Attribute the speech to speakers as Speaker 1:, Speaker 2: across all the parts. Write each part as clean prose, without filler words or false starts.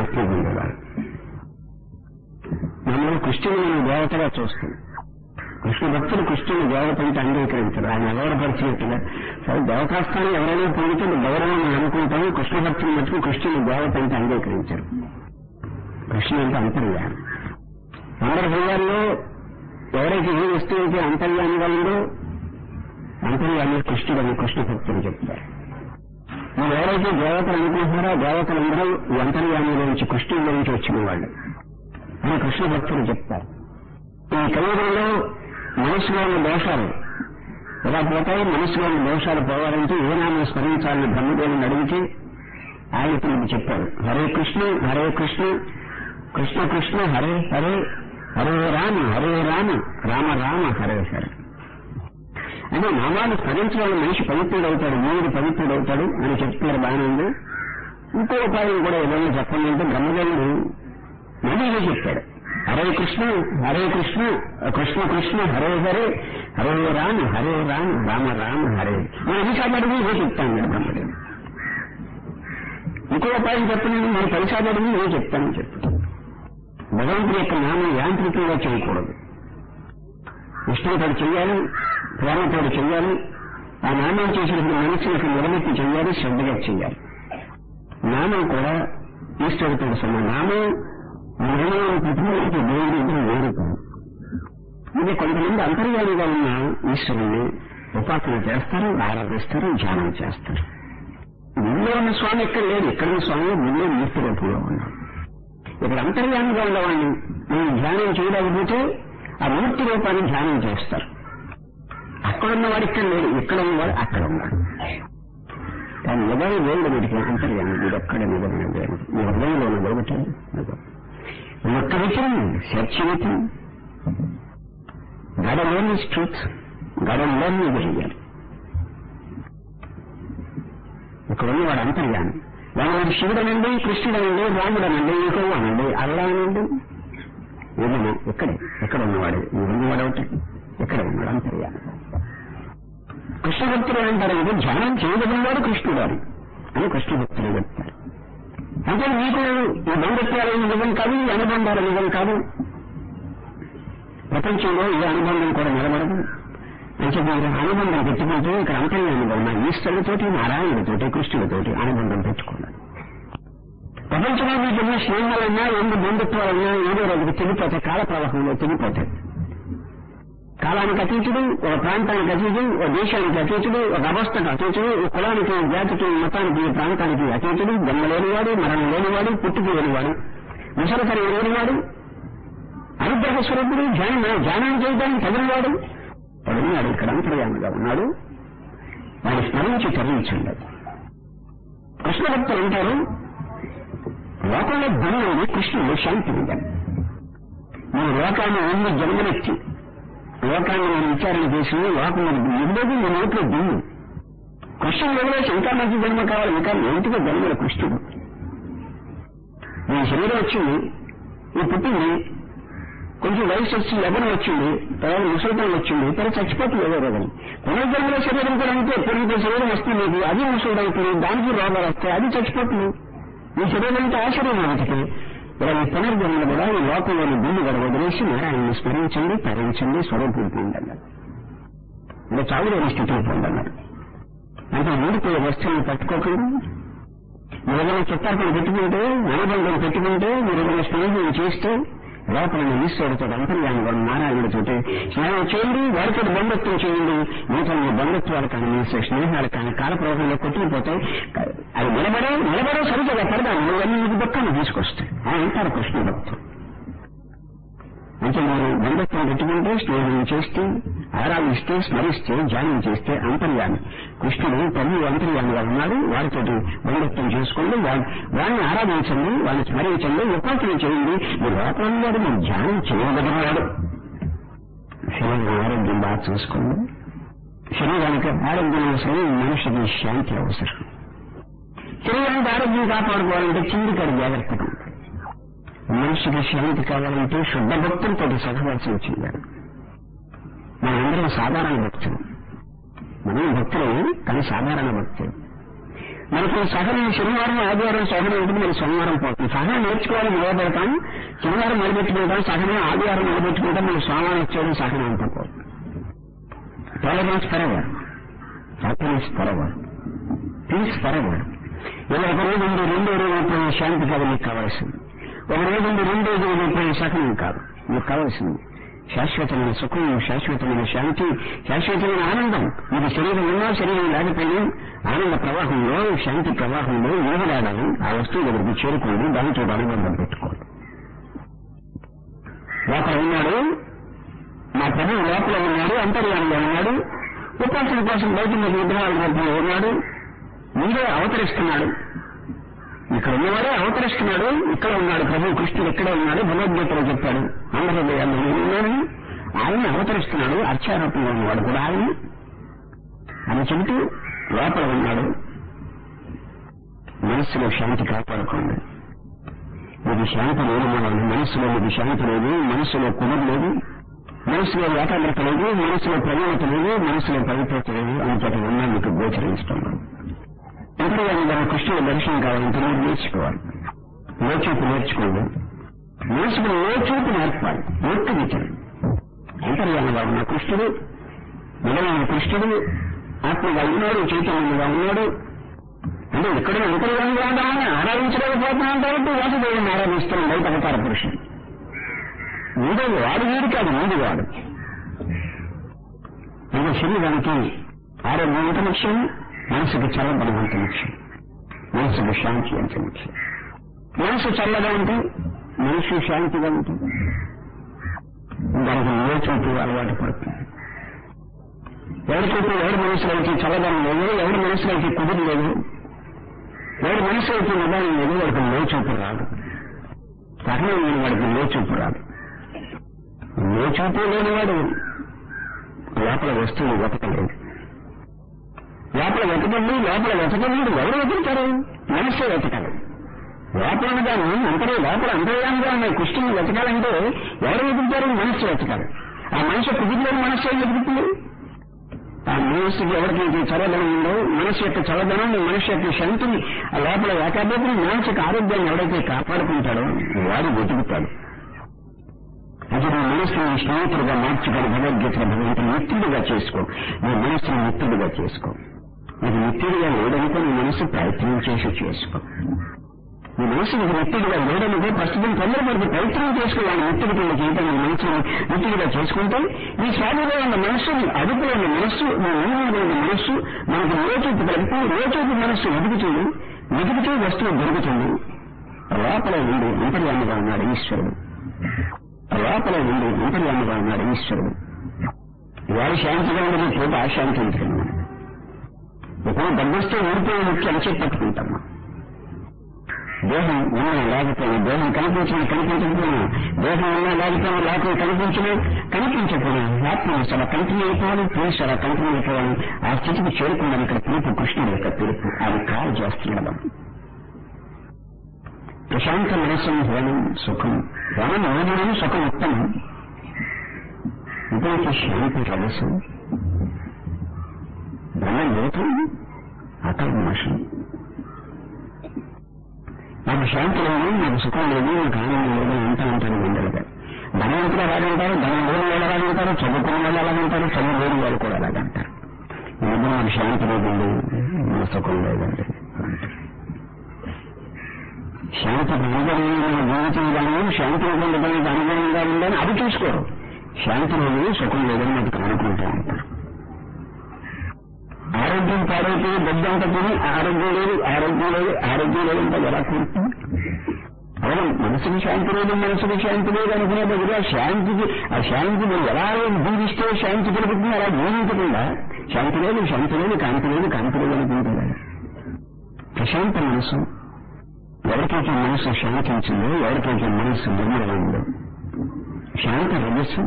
Speaker 1: ఎక్కువ ఉండేవారు. మమ్మల్ని కృష్ణుని దేవతగా చూస్తాం. కృష్ణ భక్తులు కృష్ణుని దేవత అంటే అంగీకరించరు. ఆయన అగౌరవపరిచినట్టుగా సరే దేవతాస్థానం ఎవరైనా పొందితే గౌరవం అనుకుంటాము. కృష్ణ భక్తులు మటుకు కృష్ణుని దేవత అంటే అంగీకరించరు. కృష్ణ అంటే అంతర్యామి. అందరి హృదయాల్లో ఎవరైతే ఏ వస్తువు అయితే అంతర్యామిగా ఉందో అంతర్యామి కృష్ణుడని కృష్ణ భక్తులు చెప్తారు. మీరు ఎవరైతే దేవతలు అనుకుంటున్నారో దేవతలందరూ ఈ అంతర్యామిలో నుంచి కృష్ణుడి నుంచి వచ్చిన వాళ్ళు అని కృష్ణ భక్తులు చెప్తారు. ఈ కలియుగంలో మనసులో ఉన్న దోషాలు ఎలా పోతాయి? మనసులో ఉన్న దోషాలు పోవాలంటే ఏ నామం స్మరించాలని బ్రహ్మదేవుని అడిగితే ఆయన ఇప్పుడు చెప్పారు, హరే కృష్ణ హరే కృష్ణ కృష్ణ కృష్ణ హరే హరే హరే రామ రామ రామ హరే హరే. అంటే నామాన్ని స్మరించడం వల్ల మనిషి పవిత్రుడవుతాడు, దేవుడు పవిత్రుడవుతాడు అని చెప్తున్నారు. బాగానే ఉంది. ఇంకో ఉపాయం కూడా ఏదైనా చెప్పండి అంటే బ్రహ్మదేవుడు మళ్ళీ చెప్పాడు, హరే కృష్ణ కృష్ణ కృష్ణ హరే హరే హరే రామ రామ రామ హరే. మనం ఎన్నిసార్లు అడిగి ఇదే చెప్తాను నేను బ్రహ్మదేవుడు. ఇంకో ఉపాయం చెప్పండి, నేను 10 సార్లు అడిగి ఇదే చెప్తానని చెప్తాను. భగవంతుడి యొక్క నామం యాంత్రికంగా చేయకూడదు. ఇష్టంతో చెయ్యాలి, ప్రేమతో చెయ్యాలి. ఆ నామం చేసినప్పుడు మనసులకు నిలబెట్టి చెయ్యాలి, శ్రద్ధగా చెయ్యాలి. నామం కూడా ఈశ్వరుడితో సమ. నామం నిర్ణయం ప్రతిమకి దేవుడి వేరు కాదు. ఇది కొంతమంది అంతర్యామిగా ఉన్న ఈశ్వరుణ్ణి ఉపాసన చేస్తారు, ఆరాధిస్తారు, ధ్యానం చేస్తారు. గుళ్ళో ఉన్న స్వామి ఎక్కడ లేడు, ఇక్కడ ఉన్న స్వామి గుళ్ళో మూర్తి రూపంలో ఉన్నాడు. ఇక్కడ అంతర్యామిగా ఉన్నవాడిని మనం ధ్యానం చేయలేకపోతే ఆ మూర్తి రూపాన్ని ధ్యానం చేస్తారు. అక్కడ ఉన్నవాడు ఇక్కడ లేడు, ఇక్కడ ఉన్నవాడు అక్కడ ఉన్నాడు. కానీ నిజమైన దేవుడు వీడికి అంతర్యామి, వీడు ఎక్కడ నిజమైన దేవుడు మీ హృదయంలో ఉన్న దేవుడు ఒక్క విషయం Satyavathi God alone is truth. God alone is real. ఇక్కడ ఉన్నవాడు అంతర్యామి. వాడు శివుడనండి, కృష్ణుడనండి, రాముడనండి, ఇంకో అనండి, అల్లానండి, ఏమన్నా ఎక్కడ ఉన్నవాడు ఉన్నవాడు ఒకటి, ఎక్కడ ఉన్నాడు అంతర్యామి. కృష్ణ భక్తులు అంటారంటే ధ్యానం చేయబడినవాడు కృష్ణుడు అని కృష్ణ భక్తులు చెప్తారు. అంటే మీకు ఈ బంధుత్వాలు నిజం కాదు, ఈ అనుబంధాలు నిజం కాదు. ప్రపంచంలో ఏ అనుబంధం కూడా నిలబడదు. అంటే మీరు అనుబంధం పెట్టుకుంటే ఇక్కడ అంతర్యామిగా ఉన్న ఈశ్వరుడితోటి, నారాయణుడితోటి, కృష్ణుడితోటి అనుబంధం పెట్టుకున్నాడు. ప్రపంచంలో మీకు ఎన్ని స్నేహాలన్నా, ఎన్ని బంధుత్వాలన్నా ఏదో రోజుకి తెగిపోతాయి, కాల ప్రవాహంలో తెగిపోతాయి. కాలానికి అతీతుడు, ఒక ప్రాంతానికి అతీతుడు, ఒక దేశానికి అతీతుడు, ఒక అవస్థకు అతీతుడు, ఒక కులానికి, జాతికి, మతానికి, ప్రాంతానికి అతీతుడు, జన్మ లేనివాడు, మరణం లేనివాడు, పుట్టుక లేనివాడు, ముసలితనం లేనివాడు, అనుగ్రహ స్వరూపుడు, ధ్యానం చేయడానికి తగినవాడు పడున్నాడు. ఇక్కడ అంతర్యామిగా ఉన్నాడు. వాడు స్మరించి తరలించండి. కృష్ణ భక్తులు అంటారు లోకంలో ధనుడు కృష్ణుడు శాంతి ఇవ్వాలి. మీరు లోకాన్ని ఎన్ని జన్మలెత్తి లోకాన్ని నేను విచారణ చేసి లోకంలో ఉండేది మీ నోట్లో దుమ్ము. కృష్ణుడు వదిలేసి ఇంకా మంచి జన్మ కావాలి, ఇంకా ఏంటిగా జన్మలు కృష్ణుడు. మీ శరీరం వచ్చింది, ఈ పుట్టింది, కొంచెం వయసు వచ్చి యవ్వనం వచ్చింది, తర్వాత ముసలితనం వచ్చింది, తర్వాత చచ్చిపోతుంది ఏదో రోజుని. పునర్జన్మల శరీరం కూడా అంటే పునర్జన్మ శరీరం వస్తుంది, మీకు అది ముసలుడవుతుంది, దానికి రోగాలు వస్తాయి, అది చచ్చిపోతుంది. ఈ శరీరం అంటే ఆ శరీరం ఒకటికి. ఇలా ఈ పునర్జన్మలు కూడా ఈ లోకంలోని భూమి కూడా వదిలేసి నారాయణని స్మరించండి, తరించండి, స్వరూపం పొందన్నారు. అంటే చావులేని స్థితిని పొందన్నారు. అంటే ఊడిపోయే వస్తువులను పట్టుకోకుండా మీరు ఏదైనా చుట్టాలను పెట్టుకుంటే, అనుబంధం పెట్టుకుంటే, మీరు ఏదైనా స్నేహం చేస్తే లోపల ఈశ్వరుడితో అంతర్యామిగా నారాయణుడితో స్నేహం చేయండి, వారితో బంధుత్వం చేయండి. మిగతా మీ బంధుత్వాలు కానీ మీ స్నేహాలు కానీ కాలప్రవాహంలో కొట్టుకుపోతాయి. అది నిలబడే సరిగ్గా పడదాం, ఇవన్నీ మీకు దుఃఖాన్ని తీసుకొస్తాయి అని అంటారు కృష్ణ భక్తులు. అంటే మీరు బంధుత్వం పెట్టుకుంటే, స్నేహం చేస్తే, ఆరాధిస్తే, స్మరిస్తే, ధ్యానం చేస్తే అంతర్యామి కృష్ణుడు తల్లి అంతర్యామిగా ఉన్నాడు. వారితో బంధుత్వం చేసుకోండి, వాడిని ఆరాధించండి, వాడిని స్మరించండి, ఉపాసన చేయండి. మీ లోపల మీరు ధ్యానం చేయగలిగినాడు. శరీరం ఆరోగ్యం బాగా చూసుకోండి. శరీరానికి ఆరోగ్యం అవసరం, మనిషికి శాంతి అవసరం. శరీరానికి ఆరోగ్యం కాపాడుకోవాలంటే చిందికాడు జాగ్రత్తగా ఉంటుంది. మనిషికి శాంతి కావాలంటే శుద్ధ భక్తులతో సహవాసం చేయాలి. మనందరం సాధారణ భక్తులు, మనం భక్తులు కానీ సాధారణ భక్తులు. మనకి సహనం శనివారం ఆదివారం సహనం ఉంటుంది, మనకి సోమవారం పోతుంది. సహనం నేర్చుకోవాలి, నిలబెడతాం, శనివారం నిలబెట్టుకుంటాం, సహనం ఆదివారం నిలబెట్టుకుంటాం, మనకి సోమవారం వచ్చేయడం సహనం అంతా పోతుంది. Tolerance forever, happiness forever, peace forever. ఇలా ఒక రోజు ఉంది, రెండో రోజు శాంతి కాదు మీకు కావాల్సింది. ఒక రోజు ఉంది, రెండో రోజు సహనం కాదు మీకు కావాల్సింది. శాశ్వతమైన సుఖం, శాశ్వతమైన శాంతి, శాశ్వతమైన ఆనందం. మీకు శరీరం ఉన్నా శరీరం లేకపోయినా ఆనంద ప్రవాహంలో, శాంతి ప్రవాహంలో ఈగలాడాలి. ఆ వస్తువు దగ్గరికి చేరుకోండి, దానితో అనుబంధం పెట్టుకోండి. లోపల ఉన్నాడు మా ప్రభువు, లోపల ఉన్నాడు, అంతర్యామంలో ఉన్నాడు. ఉపాసన కోసం బయట మీద విగ్రహాల మధ్య ఉన్నాడు, ముందే అవతరిస్తున్నాడు. ఇక్కడ ఉన్నవాడే అవతరిస్తున్నాడు, ఇక్కడ ఉన్నాడు ప్రభు కృష్ణుడు, ఇక్కడే ఉన్నాడు. భగవద్గీతలో చెప్పాడు, ఆంధ్రప్రదేశ్లో ఉన్నాను, ఆయన అవతరిస్తున్నాడు. అర్చారూపంలో ఉన్నవాడు కూడా ఆయన అని చెబుతూ లోపల ఉన్నాడు. మనస్సులో శాంతి కాపాడుకోండి. మీకు శాంతి లేదు, మనస్సులో మీకు శాంతి లేదు, మనస్సులో కుదరలేదు, మనస్సులో ఏకాగ్రత లేదు, మనస్సులో ప్రవీణత లేదు, మనస్సులో పవిత్రత లేదు. అంతటి ఉన్నా మీకు గోచరించడం లేదు. అంతర్యామిగా కృష్ణుల దర్శనం కావాలంటే మీరు నేర్చుకోవాలి. లోచూపు నేర్చుకోండి, మనసుకు లోచూపు నేర్పాలి. ఒట్టు విచారం అంతర్యామిగా ఉన్న కృష్ణుడు, నిజమైన కృష్ణుడు ఆత్మగా ఉన్నాడు, చైతన్యంగా ఉన్నాడు. అంటే ఇక్కడ అంతర్యామిగా ఉండాలని ఆరాధించలేకపోతున్నాం కాబట్టి వాసుదేవుని ఆరాధిస్తున్నాం. బయట అవతార పురుషుడు వీడు వాడు, వీడు కాదు, వీడు వాడు. ఇంకా శరీరానికి ఆరోగ్యం అంత ముఖ్యం, మనసుకు చల్లబడి అంత ముఖ్యం, మనసుకు శాంతి అంత ముఖ్యం. మనసు చల్లగా ఉంటే మనసు శాంతిగా ఉంటుంది. దానికి లోచూపు అలవాటు పడుతుంది. ఎవరికైతే ఎవరి మనసులోకి చల్లదనం లేదు, ఎవరి మనసులోకి కుదురు లేదు, ఎవరి మనసులోకి నిదానం లేదు, వాడికి లోచూపు రాదు. సహనం లేని వాడికి లోచూపు రాదు. లోచూపు లేనివాడు లోపల వస్తువులు వెతకలేదు. లోపల వెతకండి, లోపల వెతకండి. ఎవరు వెతుకుతారు? మనస్సే వెతకాలి. లోపల దాన్ని లోపల అంతర్యామిగా ఉన్న కృష్ణుని వెతకాలంటే ఎవరు వెతుకుతారు? మనస్సు వెతకాలి. ఆ మనసు కుదిరిలేని మనస్సు ఏం వెతుకుతుంది? ఆ మనస్సుకి ఎవరికి చల్లదనం ఉందో, మనస్సు యొక్క చల్లదనాన్ని, మనస్సు యొక్క శాంతిని, ఆ లోపల ఏకాగ్రతని, మానసిక ఆరోగ్యాన్ని ఎవరైతే కాపాడుకుంటాడో వాడు వెతుకుతాడు. అది నీ మనస్సుని స్నేహితుడిగా మార్చుకొని భగవద్గీతలో భగవంతుని మిత్రుడిగా చేసుకో. నీ మనస్సుని మిత్రుడిగా చేసుకో. నీకు మిత్రుడిగా లేదనుకో నీ మనస్సు ప్రయత్నం చేసి చేసుకో. నీ మనస్సు నీకు మిత్రుడిగా లేదనుకో ప్రస్తుతం తొందరపడితే ప్రయత్నం చేసుకోవాలి. మిత్రుడి కింద చేయటం నీ మనస్సుని మిత్రుడిగా చేసుకుంటే నీ స్వామిలో ఉన్న మనస్సు, నీ అదుపులో ఉన్న మనస్సు, నీ నియమంలో ఉన్న మనస్సు మనకు లోచూపు కలిపి లోచూపు మనస్సు వెతుకుతూ వస్తువు దొరుకుతుంది. లోపల ఉండి అంతర్యామిగా ఉన్నాడు ఈశ్వరుడు. లోపల ఉండి అంతర్యామిగా ఉన్నాడు ఈశ్వరుడు. వాడు శాంతిగా ఉండదు, చోట అశాంతి ఉంటుంది. ఒకవేళ దగ్గొస్తే ఊరిపోయి ముఖ్య అలసే పట్టుకుంటాం. దేహం ఉన్నా లేకపోయినా, దేహం కనిపించకపోయినా, దేహం ఉన్నా లేకపోయినా, లోకం కనిపించకపోయినా ఆత్మ అలా కంటిన్యూ అయిపోవాలి, పీస్ అలా కంటిన్యూ అయిపోవాలి. ఆ స్థితికి చేరుకున్నాను. ఇక్కడ పిలుపు కృష్ణుడు యొక్క పిలుపు, అది కాల్ చేస్తున్నాడు. ప్రశాంత మనస్సు హోనం సుఖం, హోనం మోహనం సుఖం ఉత్తమం. ఇదైతే శాంతి రహస్యం. బ్రహ్మ యువతం అకల్మషం. నాకు శాంతి లేదు, నాకు సుఖం లేదు, నాకు ఆనందం లేదు అంటాను మండలిగా. ధనవంతులు అలాగంటారు, ధనం లేని వాళ్ళు అలాగంటారు, చదువుకున్న వాళ్ళు అలాగంటారు, చదువు లేని వాళ్ళు కూడా అలాగంటారు. నాకు శాంతి లేదండి, నా సుఖం లేదండి. శాంతి అనుగుణంగా జీవితం కానీ, శాంతి పొందడానికి అనుగుణంగా ఉందని అది చూసుకోరు. శాంతి లేదు, సుఖం లేదని నాకు అనుకుంటా ఉంటారు. ఆరోగ్యం పాడైతే దెబ్బంతా తిని ఆరోగ్యం లేదంటే ఎలా కూర్చుంది? అవును, మనసుకి శాంతి లేదు అనుకునే దగ్గర శాంతికి, ఆ శాంతి మీరు ఎలా జీవిస్తే శాంతి కలుగుతుంది, అలా జీవించకుండా శాంతి లేదు కాంతి లేదు అనుకుంటుంది. ప్రశాంత మనసు ఎవరికైతే మనసు శాంతించిందో, ఎవరికైతే మనసు నిర్మలమైందో, శాంత రజస్సు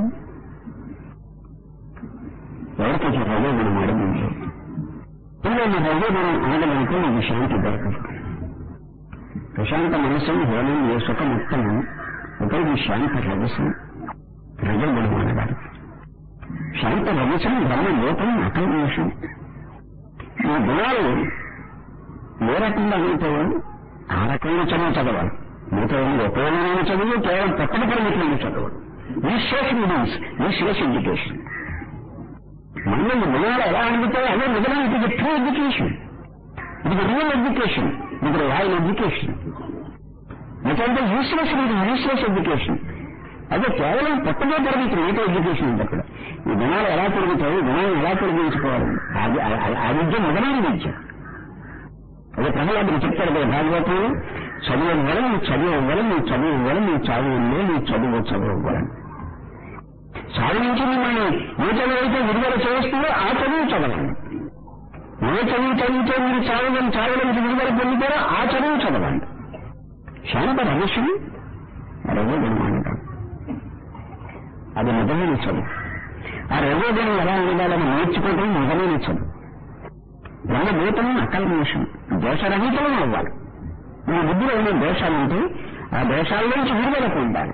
Speaker 1: ఎవరికైతే రజోగుణం అడిగిందో, ఇలా మీ రజోగుణం ఆడడానికి మీకు శాంతి దొరకదు. ప్రశాంత మనసు హోనం ఏ సుఖం ఉత్తమం. ఒకరికి శాంత రజస్సు రజోగుణం అనగారు. శాంత రజస్సు బ్రహ్మ లోపం అకల్మషం. ఈ గుణాలు ఏ రకంగా అనుకోవాలి ఆ రకంగా చదవాలి. మిగతా ఉపయోగమైన చదువు కేవలం పక్కన పరిమితమైన చదువు. Useless education. మనల్ని మొదలు ఎలా అడుగుతాయో అదే మొదలు ఇది ట్రూ ఎడ్యుకేషన్, ఇది రియల్ ఎడ్యుకేషన్, ఇది రాయల్ ఎడ్యుకేషన్. ఎందుకంటే యూస్లెస్ ఎడ్యుకేషన్ అదే కేవలం పక్కనే పరిమితం. మిగతా ఎడ్యుకేషన్ ఉంది అక్కడ. ఈ గుణాలు ఎలా పెరుగుతాయి, గుణాలను ఎలా పెరిగించుకోవాలి, ఆ విద్య మొదలైన విద్య. అదే ప్రహ్లాదుడు చెప్తాడు కదా భాగవతంలో, చదువు ఇవ్వడం, నువ్వు చదువు ఇవ్వడం, నువ్వు చదువు ఇవ్వడం, నువ్వు చదువు ఇవ్వడం, నువ్వు చదువు ఇవ్వడం. చదువు నుంచి మిమ్మల్ని ఏ చదువు అయితే విడుదల చేస్తుందో ఆ చదువు చదవండి. ఏ చదువు చదివితే మీరు చావడం నుంచి విడుదల పొందుతారో ఆ చదువు చదవండి. శాంత రహస్యం రజోగుణం. అది నిజమైన చదువు. ఆ రజోగుణం ఎలా ఉండాలని నేర్చుకోవడం నిజమైన చదువు. బ్రహ్మభూతం అకల్మషం, దోషరహితం అవ్వాలి. మీ బుద్ధిలో ఉన్న దోషాలుంటే ఆ దోషాల నుంచి విడుదల పొందాలి.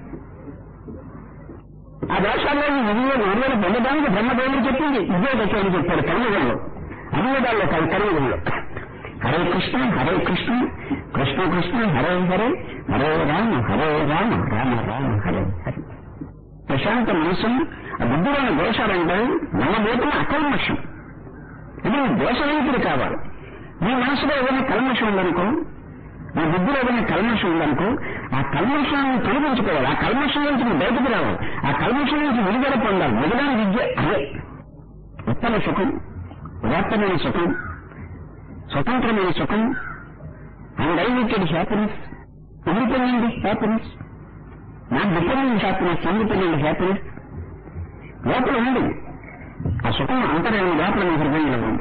Speaker 1: ఆ దోషాల్లో విడుదల పొందడానికి బ్రహ్మదేవుడు చెప్పింది ఇదే దశ అని చెప్పాడు కలియుగంలో. అన్నిదాల్లో కలియుగంలో హరే కృష్ణ హరే కృష్ణ కృష్ణ కృష్ణ హరే హరే హరే రామ రామ రామ హరే హరే. ప్రశాంత మనసు, ఆ బుద్ధిలోని దోషాలంటే బ్రహ్మభూతం అకల్మషం. ఇది దోషరహితుడు కావాలి. మీ మనసులో ఏదైనా కల్మషం ఉందనుకో, మీ బుద్ధిలో ఏదైనా కల్మషం ఉందనుకో, ఆ కల్మషాన్ని తొలగించుకోవాలి. ఆ కల్మషం నుంచి బయటకు రావాలి. ఆ కల్మషం నుంచి విడుదల పొందాలి. మొదలైన విద్య అదే. ఉత్తమ సుఖం, ఉదాత్తమైన సుఖం, స్వతంత్రమైన సుఖం, undiluted happiness, independent happiness, not dependent happiness, independent happiness లోపల ఉంది. ఆ సుఖం అంతర్యామి లోపల మీ హృదయంలో ఉంది.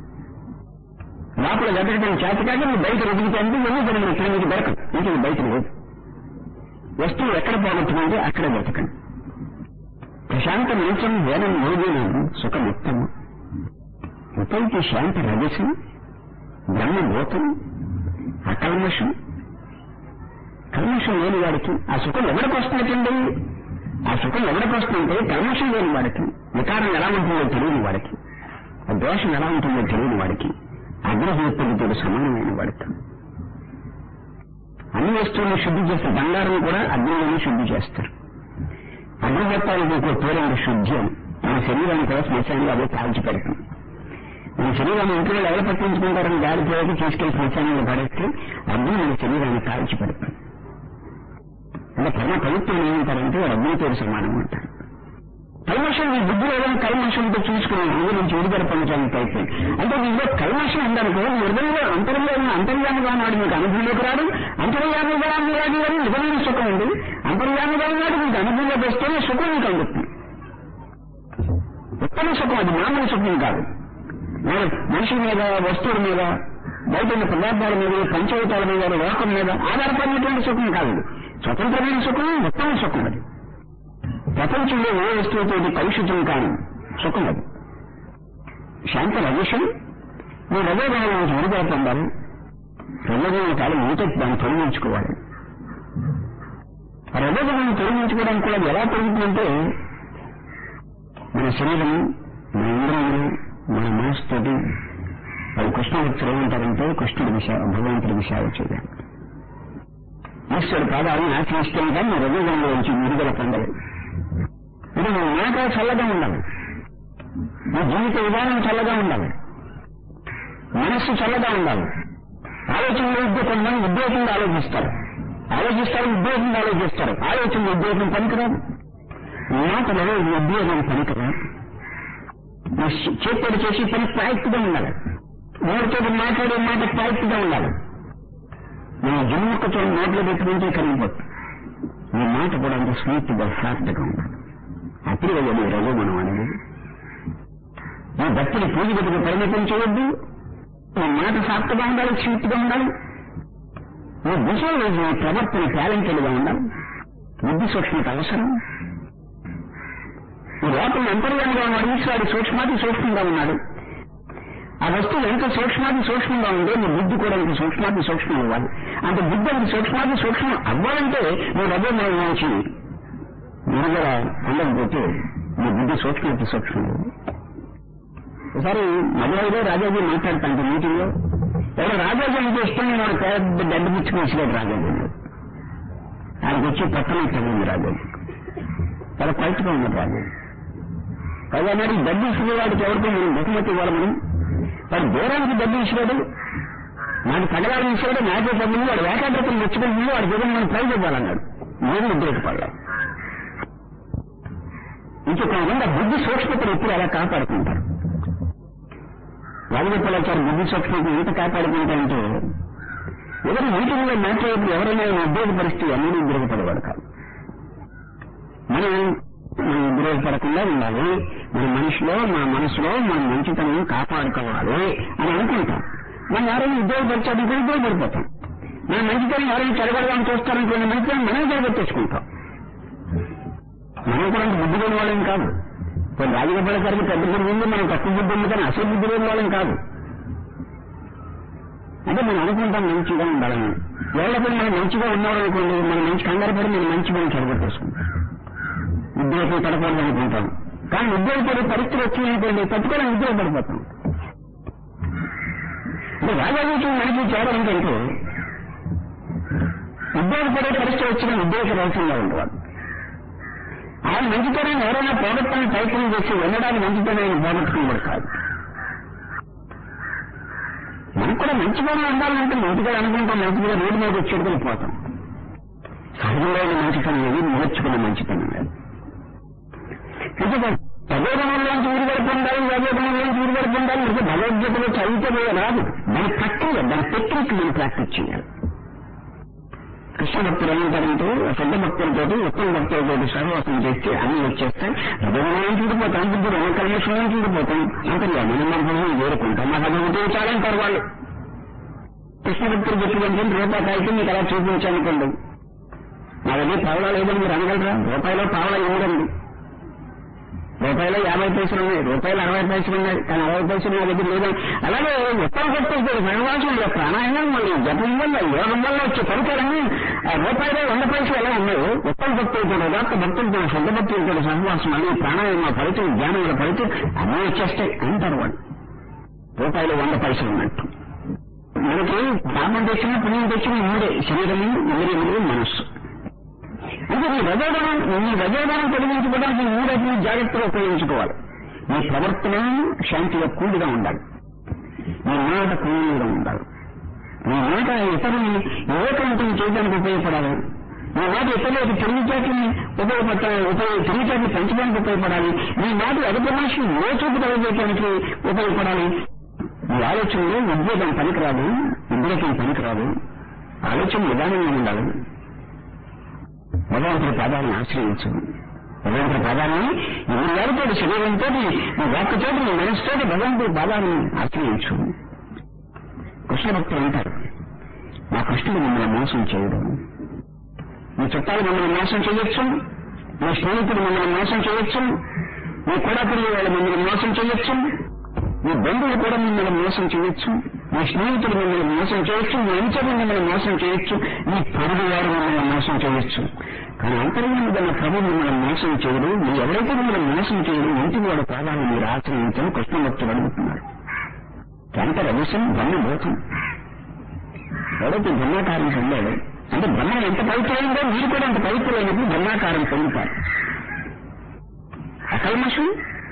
Speaker 1: లోపల వెతకడం చేత కాక మీరు బయట వెతుకుతాంటే ఎన్నో జరిగిన మీకు దొరకదు. ఇంక బయట లేదు. వస్తువు ఎక్కడ పోగొట్టుకుంటే అక్కడే వెతకండి. ప్రశాంత నిత్యం వేదం మోగేలేదు సుఖముత్తము. ఉపైతి శాంత రజసం బ్రహ్మభూతం అకల్మషం. కల్మషం లేని వాడికి ఆ సుఖం ఎవరికి వస్తున్నట్టండి? ఆ సుఖం ఎవరికి వస్తుందంటే కల్మషం లేని వాడికి. వికారం ఎలా ఉంటుందో తెలియని వాడికి, ఆ దోషం ఎలా ఉంటుందో తెలియని వాడికి, అగ్రహోత్తులతో సమానమైన వాడికి. అన్ని వస్తువులను శుద్ధి చేస్తే బంగారం కూడా అగ్నిలోనే శుద్ధి చేస్తారు. అగ్నిహోత్రానికి ఇంకో పేరు శుద్ధి అని. మన శరీరాన్ని కూడా శ్మశానంలో అదే కాల్చి పెడతాం. మన శరీరాన్ని ఇంట్లో ఎవరు పట్టించుకుంటారని గాలిపోయాక తీసుకెళ్లి శ్మశానంలో పడేస్తే అగ్ని మన శరీరాన్ని కాల్చి పెడతాం. అంటే పరమ పవిత్రం ఏమంటారంటే అగ్నితో సమానం అంటారు. కల్మషం మీ బుద్ధిలో ఏదైనా కల్మషంతో చూసుకుని అందులో నుంచి విడుదల పొందడానికి ప్రయత్నం. అంటే మీలో కల్మషం ఉందనుకో, హృదయంలో అంతర్యామిగా నాడు మీకు అనుభవంలోకి రాడు. అంతర్యామిగా నాడు అని నిజమైన సుఖం ఉంది. అంతర్యామిగా నాడు మీకు అనుభవంలోకి వస్తేనే సుఖం మీకు అందుతుంది. ఉత్తమ సుఖం, అది మామూలు సుఖం కాదు. మనిషి మీద, వస్తువుల మీద, బయట ఉన్న పదార్థాల మీద, పంచభూతాల మీద, లోకం మీద ఆధారపడినటువంటి సుఖం కాదు. స్వతంత్రమైన సుఖం ఉత్తమ సుఖం. అది ప్రపంచంలో ఏ వస్తువుతో కలుషితం కాని సుఖం. అది శాంత రజసం. మీ రజోగుణం నుంచి విడుదల పొందాలి. రజోగుణం కాలం మీతో దాన్ని తొలగించుకోవాలి. ఆ రజోగుణాన్ని తొలగించుకోవడానికి కూడా ఎలా తొలగుతుందంటే మన శరీరం, మన ఇంద్రియులు, మన మనసుతోటి అది కృష్ణుడు ఏమంటారంటే కృష్ణుడి భగవంతుడి విషయాలు చేయాలి. ఈశ్వరుడు పాదాలను ఆశ్రయిస్తే కానీ మన రజోగుణంలో నుంచి విడుదల పొందలేదు. ఇది మన మాట చల్లగా ఉండాలి. మీ జీవిత విధానం చల్లగా ఉండాలి. మనస్సు చల్లగా ఉండాలి. ఆలోచనలు కొంతమంది ఉద్యోగంగా ఆలోచిస్తారు, ఉద్యోగంగా ఆలోచిస్తారు. ఆలోచన ఉద్యోగం పనికిరాదు. మాటలలో ఉద్యోగం పనికిరాదు. చేతుడు చేసి పని ప్రాక్టిగా ఉండాలి. నోటితో మాట్లాడే మాట ప్రాక్టిగా ఉండాలి. మన జన్మక్కతో నోట్లో పెట్టుకుంటే కరిగిపోతుంది. మీ మాట కూడా అంత స్వీట్గా సాఫ్ట్గా ఉండాలి. అప్పుడు అది రజోగుణం అనేది. మీ భక్తిని పూజ గదికి పరిమితం చేయొద్దు. మీ మాట సాఫ్ట్గా ఉండాలి, స్వీట్గా ఉండాలి. మీ విషయంలో మీ ప్రవర్తన టాలెంటెడ్గా ఉండాలి. బుద్ధి సూక్ష్మత అవసరం. ఈ లోపల అంతర్యామిగా ఉన్నాడు ఈశ్వరుడు, సూక్ష్మాతి సూక్ష్మంగా ఉన్నాడు. ఆ వస్తువు ఎంత సూక్ష్మాతి సూక్ష్మంగా ఉందో మీ బుద్ధి కూడా ఇంత సూక్ష్మాతి సూక్ష్మం అవ్వాలి. అంటే బుద్ధి అంత సూక్ష్మాతి సూక్ష్మం అవ్వాలంటే మీ రజోగుణం నుంచి విడుదల పొందకపోతే మీ బుద్ధి సూక్ష్మాతి సూక్ష్మం. ఒకసారి మధురైలో రాజాజీ మాట్లాడతాంటే మీటింగ్లో ఎవరు రాజాజీ అంటే ఇష్టం వాడు పెద్ద గడ్డ పుచ్చుకొచ్చినాడు రాజాజీ. ఆయనకు వచ్చి పక్కన తగ్గింది రాజాజీ. చాలా పైట్గా ఉన్నాడు రాజాజీ. పైగా మరి డబ్బు ఇసుకునే వాడికి ఎవరికో మనం బహుమతి ఇవ్వాలని వాడు దూరానికి డబ్బు ఇచ్చినాడు, నాకు తగలాలని ఇచ్చాడు, నాకే తగ్గింది, వాడు ఏకాగ్రతను మెచ్చుకుంటుంది, వాడి దగ్గర మనం ప్రైజ్ ఇవ్వాలన్నాడు. నేను ఉద్రేకపడలా. ఇంకొక బుద్ధి సూక్ష్మతను ఎప్పుడు అలా కాపాడుకుంటారు. రాజగోపాలాచారి బుద్ధి సూక్ష్మతను ఎంత కాపాడుకుంటారంటే ఎవరు మీటింగ్లో మాట్లాడేప్పుడు ఎవరైనా ఉద్యోగపరిస్తే అన్నీ ఉద్యోగపడేవాడు కాదు. మనం ఉద్యోగపడకుండా ఉండాలి, మన మనసులో మన మంచితనం కాపాడుకోవాలి అని అనుకుంటాం. మనం ఎవరైనా ఉద్యోగపరిచాడు ఉద్యోగపడిపోతాం. మన మంచితనం ఎవరైనా చెడగొడదామని చూస్తారనుకున్న మంచితనం మనం చెడగొట్టేసుకుంటాం. మనం కూడా బుద్ధి లేని వాళ్ళం కాదు. ఇప్పుడు రాజగోపాలాచారికి పెద్ద బుద్ధి ఉంది, మనం తక్కువ బుద్ధి ఉంది, కానీ అసలు బుద్ధి లేని వాళ్ళం కాదు. అంటే మనం అనుకుంటాం మంచిగా ఉండాలని. ఎవరిపై మనం మంచిగా ఉన్నారనుకోండి, మనం మంచి కంగారు పడి మనం మంచి మనం చెడగొట్టేసుకుంటాం. ఉద్యోగం పడకూడదు అనుకుంటాం, కానీ ఉద్యోగపడే పరిస్థితులు వచ్చినాయనుకోండి పట్టుకోవడం ఉద్యోగపడిపోతాం. అంటే రాజాజీకి మనకి తేడా ఏంటంటే ఉద్యోగపడే పరిస్థితి వచ్చిన ఉద్యోగ రహస్యంగా ఉండేవాడు. ఆయన మంచితనాన్ని ఎవరైనా పోగొట్టాలని ప్రయత్నం చేసి వెళ్ళడానికి మంచితనాన్ని పోగొట్టుకునేవాడు కాదు. మనకు కూడా మంచిగానే ఉండాలంటే మంచిగా అనుకుంటాం, మంచిగా రోడ్డు మీద వచ్చేట్టుకుని పోతాం. సహజంగా మంచితనం ఏది నేర్చుకున్న మంచితనం లేదు. తదోగుణంలోంచి విడుదల పొందాలి, రజోగుణంలోంచి విడుదల పొందాలి. అంటే భగవద్గీతలో చదివితే రాదు, దాని ప్రక్రియ, దాని టెక్నిక్ మనం ప్రాక్టీస్ చేయాలి. కృష్ణ భక్తులు ఏమంటారంటే పెద్ద భక్తులతో ఉత్తమ భక్తులతో సహవాసం చేస్తే అన్ని వచ్చేస్తాయి. రజోగుణం చూడిపోతాం, బుద్ధుడు కల్మషం చూడిపోతాం. అంతర్యామి మనం వేరుకుంటాం. మాకు అది చాలంటారు వాళ్ళు. కృష్ణ భక్తులు చెప్పినంటే రూపాయలకి మీకు అలా చూపించానుకోండి, నా దగ్గర పావలా లేదని మీరు అనగలరా? రూపాయలో పావలా ఇవ్వడండి. రూపాయలు 50 పైసలు ఉన్నాయి, రూపాయలు 60 పైసలు ఉన్నాయి, కానీ 60 పైసలు నా దగ్గర లేదు. అలాగే ఉత్తమ భక్తులతో సహవాసం ప్రాణాయామం వల్ల, జపం వల్ల, యోగం వల్ల వచ్చే ఫలితాలన్నీ రూపాయలు 100 పైసలు ఎలా ఉన్నాయో ఉత్తమ భక్తులతో, ఉదాత్త భక్తులతో, శుద్ధ భక్తులతో సహవాసం అని ప్రాణాయామ ఫలితం, జ్ఞానముల ఫలితం అన్నీ వచ్చేస్తాయి అంటారు వాళ్ళు. రూపాయలు 100 పైసలు ఉన్నట్టు మనకి పాపం తెచ్చినా పుణ్యం తెచ్చినా మూడే: శరీరము, ఇంద్రియములు, మనస్సు. అంటే ఈ రజోగుణం తొలగించుకోవడానికి మూడేటిని జాగ్రత్తగా ఉపయోగించుకోవాలి. మీ ప్రవర్తన శాంతిగా కూడిగా ఉండాలి, మీ మాట కూడిగా ఉండాలి, మీ మాట ఇతరులని ఏకంతం చేయడానికి ఉపయోగపడాలి, మీ మాట ఇతరులకు తెలివితేటని తెలివితేటని పెంచడానికి ఉపయోగపడాలి, మీ మాట ఎదుటి మనిషిని లోచూపు తెలియజేయడానికి ఉపయోగపడాలి. ఈ ఆలోచనలో ఉద్యోగం పనికిరాదు, ఉద్యోగం పనికిరాదు, ఆలోచన విధానంగా ఉండాలి. భగవంతుడి పాదాలను ఆశ్రయించు. భగవంతుడి పాదాలని ఎవరి వారితో శరీరంతో, నీ వాక్కుతో, నీ మనసుతో భగవంతుడి పాదాలను ఆశ్రయించు. కృష్ణ భక్తులు అంటారు, మా కృష్ణుడు మిమ్మల్ని మోసం చేయడం. మీ చుట్టాలు మిమ్మల్ని మోసం చేయొచ్చు, మీ స్నేహితుడు మిమ్మల్ని మోసం చేయొచ్చు, మీ కొడాకులు వాళ్ళు మిమ్మల్ని మోసం చేయొచ్చు, మీ బంధువులు కూడా మిమ్మల్ని మోసం చేయొచ్చు, మీ స్నేహితులు మిమ్మల్ని మోసం చేయొచ్చు, మీ అనుచరులు మిమ్మల్ని మోసం చేయొచ్చు, మీ పొరుగు వారు మిమ్మల్ని మోసం చేయొచ్చు. కానీ అంతర్యామిదన్న ప్రభు మిమ్మల్ని మోసం చేయడు. మీరు ఎవరైతే మిమ్మల్ని మోసం చేయడు ఇంటికి వాడు పాదాలను మీరు ఆశ్రయించని కృష్ణ భక్తులు అడుగుతున్నారు. ఎంత రవిసం బ్రహ్మభూతం. ఎవరైతే బ్రహ్మాకారం పొందాడు అంటే బ్రహ్మ ఎంత పవిత్రమైందో మీరు కూడా అంత పవిత్రమైనప్పుడు బ్రహ్మాకారం పొందుతారు. అకల్మషం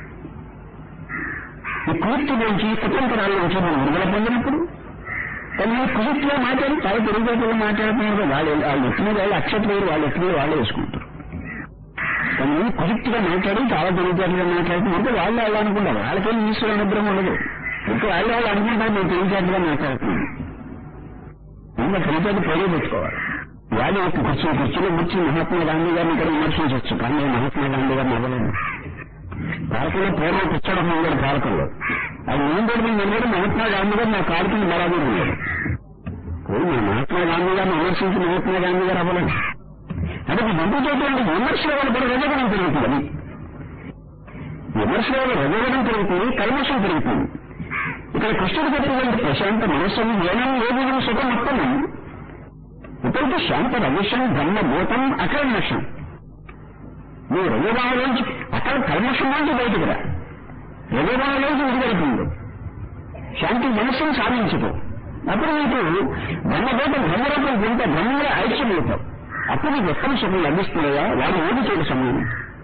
Speaker 1: ఈ కుయుక్తి నుంచి స్వతంత్రాల నుంచి మనం విడుదల పొందినప్పుడు, కానీ కుయుక్తిలో మాట్లాడి చాలా తెలివితేటలో మాట్లాడుతున్నారు. వాళ్ళు ఎత్తున వాళ్ళు అక్షత్రులు వాళ్ళు ఎత్తున వాళ్ళే వేసుకుంటారు. కానీ కుయుక్తిగా మాట్లాడి చాలా తెలివితేటలో మాట్లాడుతున్నారు. వాళ్ళు వాళ్ళు అనుకుంటారు, వాళ్ళకేం ఈశ్వర అనుగ్రహం ఉండదు. ఇంకా వాళ్ళు అనుకుంటారు మేము తెలివితేటగా మాట్లాడుతున్నాం. ఇంకా తెలివితేట పేరు పెట్టుకోవాలి. వాళ్ళు కుర్చీలో కూర్చి మహాత్మా గాంధీ గారిని ఇక్కడ విమర్శించవచ్చు, కానీ మహాత్మా గాంధీ గారిని అవ్వలేదు. భారతంలో పూర్వం పుచ్చడం ఉండదు. భారతంలో అది ఏంటంటే నిలబడి మహాత్మా గాంధీ గారు నా కాడుకుని బరాబర్ ఉండదు. మన మహాత్మా గాంధీ గారిని విమర్శించి మహాత్మా గాంధీ గారు అవ్వలేదు. అంటే బంధువుతోటి విమర్శల వల్ల కూడా రజోగుణం పెరుగుతుంది. విమర్శల వల్ల రజోగుణం పెరుగుతుంది, కల్మషం పెరుగుతుంది. ఇక్కడ కృష్ణుడు చెప్పినటువంటి ప్రశాంత మనస్సు జ్ఞానం ఏది సుఖం మొత్తం ఇప్పటికీ శాంత రవిషం బ్రహ్మభూతం అకల్మషం. నువ్వు రజోగుణంలోంచి అక్కడ కల్మషం నుంచి బయటకు రా, రజోగుణంలోంచి విడుదలకుండు, శాంతి మనస్సును సాధించుకో. అప్పుడు మీకు బ్రహ్మబోధ బ్రహ్మరూపం తింటే బ్రహ్మలో ఐక్యం అవుతాం. అప్పుడు నీకు ఎక్కడ సుఖం లభిస్తున్నాయా? వాడు ఏది చూడు సమయం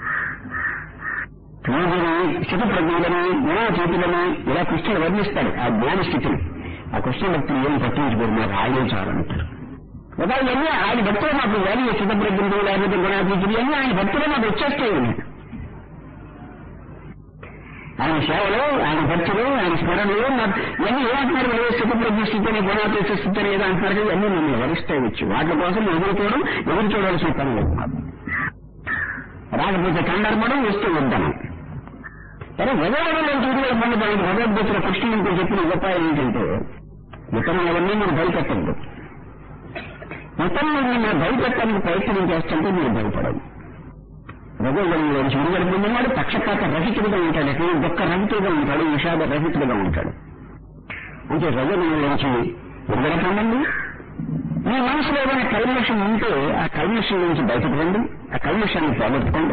Speaker 1: జ్ఞాని శతప్రజ్ఞులని జ్ఞానచేతులని ఇలా కృష్ణుడు వర్ణిస్తాడు ఆ జ్ఞాన స్థితిని. ఆ కృష్ణ భక్తులు ఏం పట్టించుకోరు, మాకు ఆయనే చాలంటారు. ఇవన్నీ ఆయన భక్తులు మాకు వేరే శతప్రజ్ఞుడు లేకపోతే గుణాతీతులు ఇవన్నీ ఆయన భక్తులు మాకు వచ్చేస్తాయి. ఆయన సేవలు, ఆయన భక్తులు, ఆయన స్మరణలు ఇవన్నీ ఏమంటున్నారు? శతప్రజ్ఞ స్థితిని గుణాతీత స్థితిని ఏదో అంటున్నారు కదా, ఇవన్నీ మమ్మల్ని వరిస్తాయి వచ్చి వాటి కోసం ఎదురు చూడవలసిన పని లేదు మాకు. రాకపోతే కండర్మడం వస్తూ ఉంటాను. సరే భగవానులో చూడలే పొందడానికి భగవద్గీతలో కృష్ణుడికి చెప్పిన ఉపాయం ఏంటంటే ఇతరులవన్నీ మీరు భయపెట్టండి. ఇతరులు మీరు భయపెట్టడానికి ప్రయత్నం చేస్తుంటే మీరు భయపడదు. రజోగుణంలో విడుదల పొందినవాడు పక్షపాత రహితుడిగా ఉంటాడు, దుఃఖ రహితుడిగా ఉంటాడు, విషాద రహితుడిగా ఉంటాడు. అంటే రజోగుణంలోంచి విడుదల పొందండి. మీ మనసులో ఏదైనా కల్మషం ఉంటే ఆ కల్మషం నుంచి బయటపడండి, ఆ కల్మషాన్ని పోగొట్టుకోండి.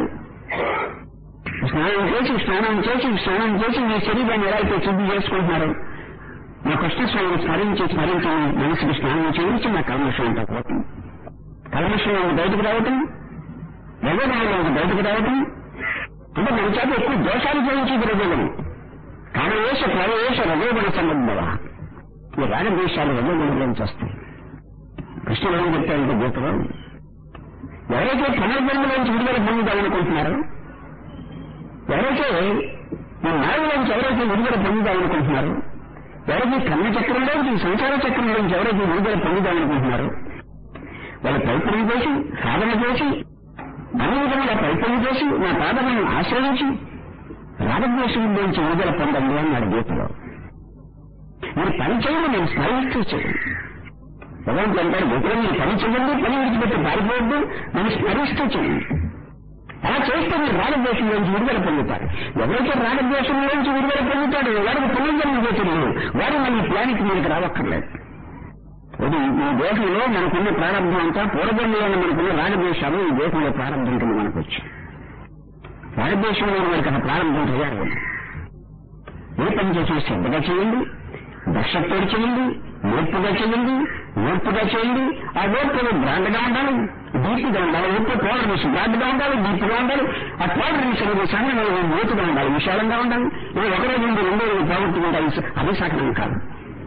Speaker 1: స్నానం చేసి మీ శరీరాన్ని ఎలా అయితే శుద్ధి చేసుకుంటున్నారో మా కృష్ణస్వామిని స్మరించి మనసుకి స్నానం చేయించి నా కల్మషం అంతా పోతుంది. కల్మషం బయటకు రావటం, రజోగుణంలోకి బయటకు రావటం అంటే మన చేత ఎక్కువ దోషాలు చేయించేది రజోగుణం. కామవేశ ప్రవేశ రజోగుణ సంబంధవ. ఈ రాగద్వేషాలు రజోగుణంలోంచి వస్తాయి. కృష్ణుడు ఏం చెప్తారంటే గీతలో, ఎవరైతే పునర్జన్మలోంచి విడుదల పొందుదామనుకుంటున్నారో, ఎవరైతే ఈ మాయలోంచి ఎవరైతే విడుదల పొందుదామనుకుంటున్నారో, ఎవరైతే కర్మచక్రంలోంచి సంసార చక్రంలోంచి ఎవరైతే విడుదల పొందుదామనుకుంటున్నారో వాళ్ళు ప్రయత్నం చేసి సాధన చేసి అన్ని విధంగా ప్రయత్నం చేసి నా పాదములను ఆశ్రయించి రాగద్వేషంలోంచి విడుదల పొందండి అన్నాడు గీతలో. మీరు పని చేయండి, నేను స్మరిస్తూ చేయండి. భగవంతుడు అంటారు గీతలో మీరు పని చేయండి, పని విడిచిపెట్టి పారిపోవద్దు, నేను స్మరిస్తూ చేయండి. అలా చేస్తే మీరు రాగద్వేషంలోంచి విడుదల పొందుతారు. ఎవరైతే రాగద్వేషంలోంచి విడుదల పొందుతాడో వాడికి పునర్జన్మ చేతులు వాడు మన ప్లానికి మీదకి రావక్కర్లేదు. అది ఈ దేశంలో మనకున్న ప్రారంభం అంతా పూర్వజన్మలో మనకున్న రాగద్వేషాలు ఈ దేశంలో ప్రారంభం కింద మనకు వచ్చి రాగద్వేషంలో మనకి ఆ ప్రారంభం తయారవుతుంది. ఏ పని చేసి శ్రద్ధగా చేయండి, దర్శక్తోడు చేయండి, ఓర్పుగా చేయండి. ఆ ఓర్పులు బ్రాండ్గా ఉండాలి, దీప్తిగా ఉండాలి. ఓర్పు టోలరెన్స్ బ్రాండ్గా ఉండాలి, దీప్తిగా ఉండాలి. ఆ టోలరెన్స్ అనేది సంఘంలో ఓటుగా ఉండాలి, విశాలంగా ఉండాలి. ఇది ఒకరోజు నుండి 2 రోజులు ప్రవర్తించాలి, అది సకలం కాదు.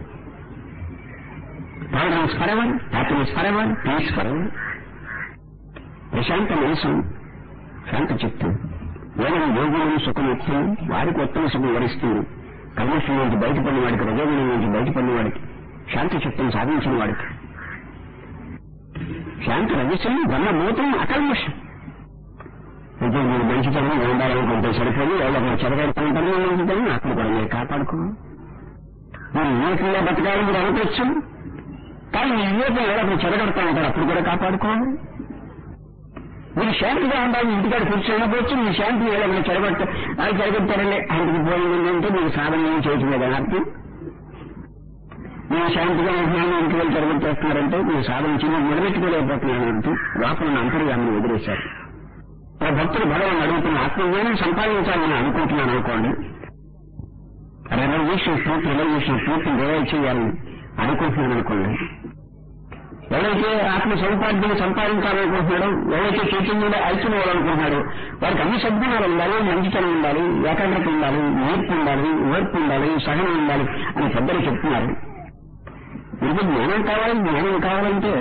Speaker 1: Tolerance forever, happiness forever, peace forever. ప్రశాంత మనసు, శాంత చిత్తం, ఏమైనా యోగులను సుఖముక్తులు వారికి ఉత్తమ సుఖం వరిస్తుంది. కల్మషం నుంచి బయటపడిన వాడికి, రజోగుణం నుంచి బయటపడిన వాడికి, శాంతి చిత్తం సాధించిన వాడికి, శాంతి రజస్సు బ్రహ్మమూతం అకల్మషం. అయితే మీరు మంచితనం ఉండాలనుకుంటే సరిపోయి ఎవరో చెరగడుతుంటారు, మంచితనం అక్కడ కూడా మీరు కాపాడుకో. మీరు వివేకంగా బతకాలని మీరు అనుకోవచ్చు, కానీ మీ వివేకం ఎవరో చెరగడుతూ ఉంటారు, అప్పుడు కూడా కాపాడుకోవాలి. మీరు శాంతిగా ఉండాలి, ఇంటికాడ కూర్చోకపోవచ్చు, మీ శాంతిని ఎవరైనా చెరగొట్టారండి ఆయనకి పోయిందంటే మీరు సాధన చేయట్లేదు అర్థం. నేను శాంతిగా ఉంటున్నాను, ఇంటి వాళ్ళు చెరగొట్టేస్తున్నారంటే మీరు సాధించింది నిలబెట్టుకోలేకపోతున్నానంటూ లోపల అంతర్యాన్ని వదిలేశారు. ఆ భక్తులు భగవాన్ అడుగుతున్న ఆత్మజ్ఞానం సంపాదించాలని అనుకుంటున్నాను అనుకోండి, రిలైజేషన్ పూర్తి రిలైజ్ చేయాలని అనుకుంటున్నాను అనుకోండి. ఎవరైతే ఆత్మ సంపాదించాలనుకుంటున్నాడో, ఎవరైతే చైతన్యంలో ఐక్యం అవ్వాలనుకుంటున్నాడో వారికి అన్ని సద్గుణాలు ఉండాలి, మంచితనం ఉండాలి, ఏకాగ్రత ఉండాలి, నేర్పు ఉండాలి, ఓర్పు ఉండాలి, సహనం ఉండాలి అని పెద్దలు చెప్తున్నారు. ఇది జ్ఞానం కావాలంటే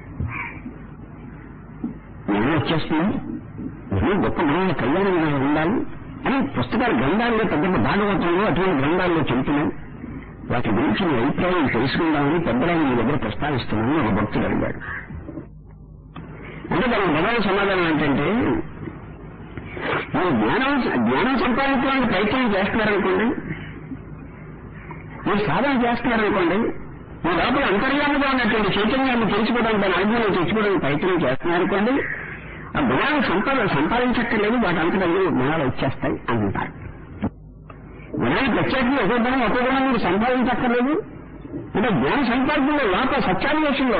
Speaker 1: జ్ఞానం వచ్చేస్తుంది, జ్ఞానం గొప్ప మనల్ని కళ్యాణం ఉండాలి అని పుస్తకాలు గ్రంథాల్లో పెద్ద భాగవతంలో అటువంటి గ్రంథాల్లో చెబుతున్నాయి. వాటి గురించి మీ అభిప్రాయం తెలుసుకుందామని పెద్దలను మీ దగ్గర ప్రస్తావిస్తున్నామని ఒక భక్తుడు అడిగాడు. అంటే దానికి భగవాన్ సమాధానం ఏంటంటే, మీరు జ్ఞానం సంపాదించడానికి ప్రయత్నం చేస్తున్నారనుకోండి, మీరు సాధన చేస్తున్నారనుకోండి, మీ లోపల అంతర్యాముగా ఉన్నటువంటి చైతన్యాన్ని తెలుసుకోవడానికి, దాని అనుభవం తెచ్చుకోవడానికి ప్రయత్నం చేస్తున్నారనుకోండి, ఆ గుణాలు సంపాదించక్కర్లేదు, వాటి అంతరంలో గుణాలు వచ్చేస్తాయి అంటారు. గుణాలు ప్రత్యేకంగా ఒక్కో గుణం మీరు సంపాదించక్కర్లేదు. అంటే జ్ఞాన సంపాదనలో లోపల సత్యాన్వేషణలో,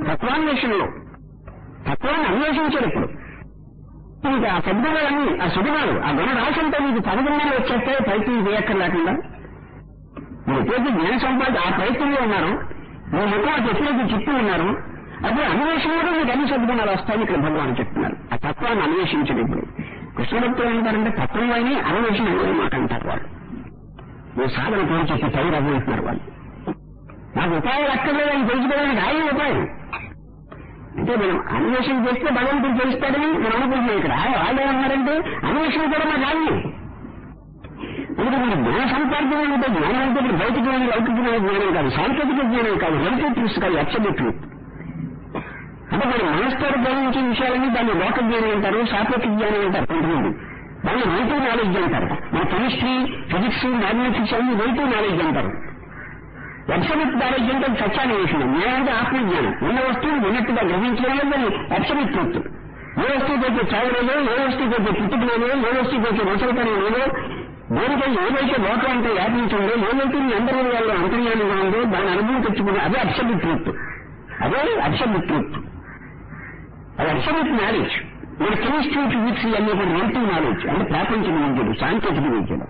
Speaker 1: తత్వాన్ని అన్వేషించేటప్పుడు మీకు ఆ సద్గుణాలన్నీ, ఆ సుగుణాలు, ఆ గుణ రాశంతో మీకు తదగుణాలు వచ్చేస్తాయి ప్రయత్నం చేయక్కర్లేకుండా. మీరు ఎప్పుడైతే జ్ఞాన సంపాదన ఆ ప్రయత్నంలో ఉన్నారో మీ ముఖం ఎప్పుడైతే చెప్తూ ఉన్నారు అప్పుడు అన్వేషణ కూడా మీకు అన్ని సద్గుణాలు వస్తాయని ఇక్కడ భగవాన్ చెప్తున్నారు. ఆ తత్వాన్ని అన్వేషించడం. ఇప్పుడు కృష్ణభక్తులు ఏమంటారంటే తత్వం అని అన్వేషణ అనే మాట అంటారు వాళ్ళు. మీరు సాధన పేరు చెప్పి పైరు అవ్వంటున్నారు వాళ్ళు. నాకు ఉపాయాలు అక్కర్లేదని తెలుసుకోవడానికి ఆయన ఉపాయం అంటే మనం అన్వేషణ చేస్తే భగవంతుడు తెలుస్తాడని మనం అనుకుంటున్నాం. ఇక్కడ వాళ్ళు ఏమన్నారంటే అన్వేషణ కూడా మాకు రాదు. అందుకే మీరు జ్ఞాన సంపాదన అంటే జ్ఞానం అంటే మీరు భౌతికమైన లౌకికమైన జ్ఞానం కాదు, సాంకేతిక జ్ఞానం కాదు, రిలేటివ్ ట్రూత్స్ కాదు, అబ్సల్యూట్ ట్రూత్. అంటే మీరు మనసుతో గ్రహించే విషయాలని దాన్ని లోక జ్ఞానం అంటారు, సాపేక్ష జ్ఞానం అంటారు కొంతమంది. దాన్ని రిలేటివ్ నాలెడ్జ్ అంటారు. మన కెమిస్ట్రీ, ఫిజిక్స్, మ్యాథమెటిక్స్ అన్ని రిలేటివ్ నాలెడ్జ్ అంటారు. అబ్సల్యూట్ నాలెడ్జ్ అంటే సత్యాన్వేషణం. జ్ఞానం అంటే ఆత్మజ్ఞానం. ఉన్న వస్తువులు ఉన్నట్టుగా గ్రహించడం దాన్ని అబ్సల్యూట్ ట్రూత్. ఏ వస్తువుకైతే చావు లేదు, ఏ వస్తువుకైతే పుట్టుక లేదు, ఏ వస్తువుకైతే ముసలితనం లేదు, దేనికైతే ఏదైతే లోకం అంటే వ్యాపించిందో, ఏదైతే మీ అందరి వాళ్ళు అంతర్యానంగా ఉందో దాని అనుభవం తెచ్చుకుంటే అదే అబ్సల్యూట్ ట్రూత్. అదే అబ్సల్యూట్ ట్రూత్. అది అబ్సల్యూట్ నాలెడ్జ్. మన కెమిస్ట్రీ, ఫిజిక్స్ అనేటువంటి రిలేటివ్ నాలెడ్జ్ అంటే ప్రాపంచిక విద్యలు, సాంకేతిక విద్యలు.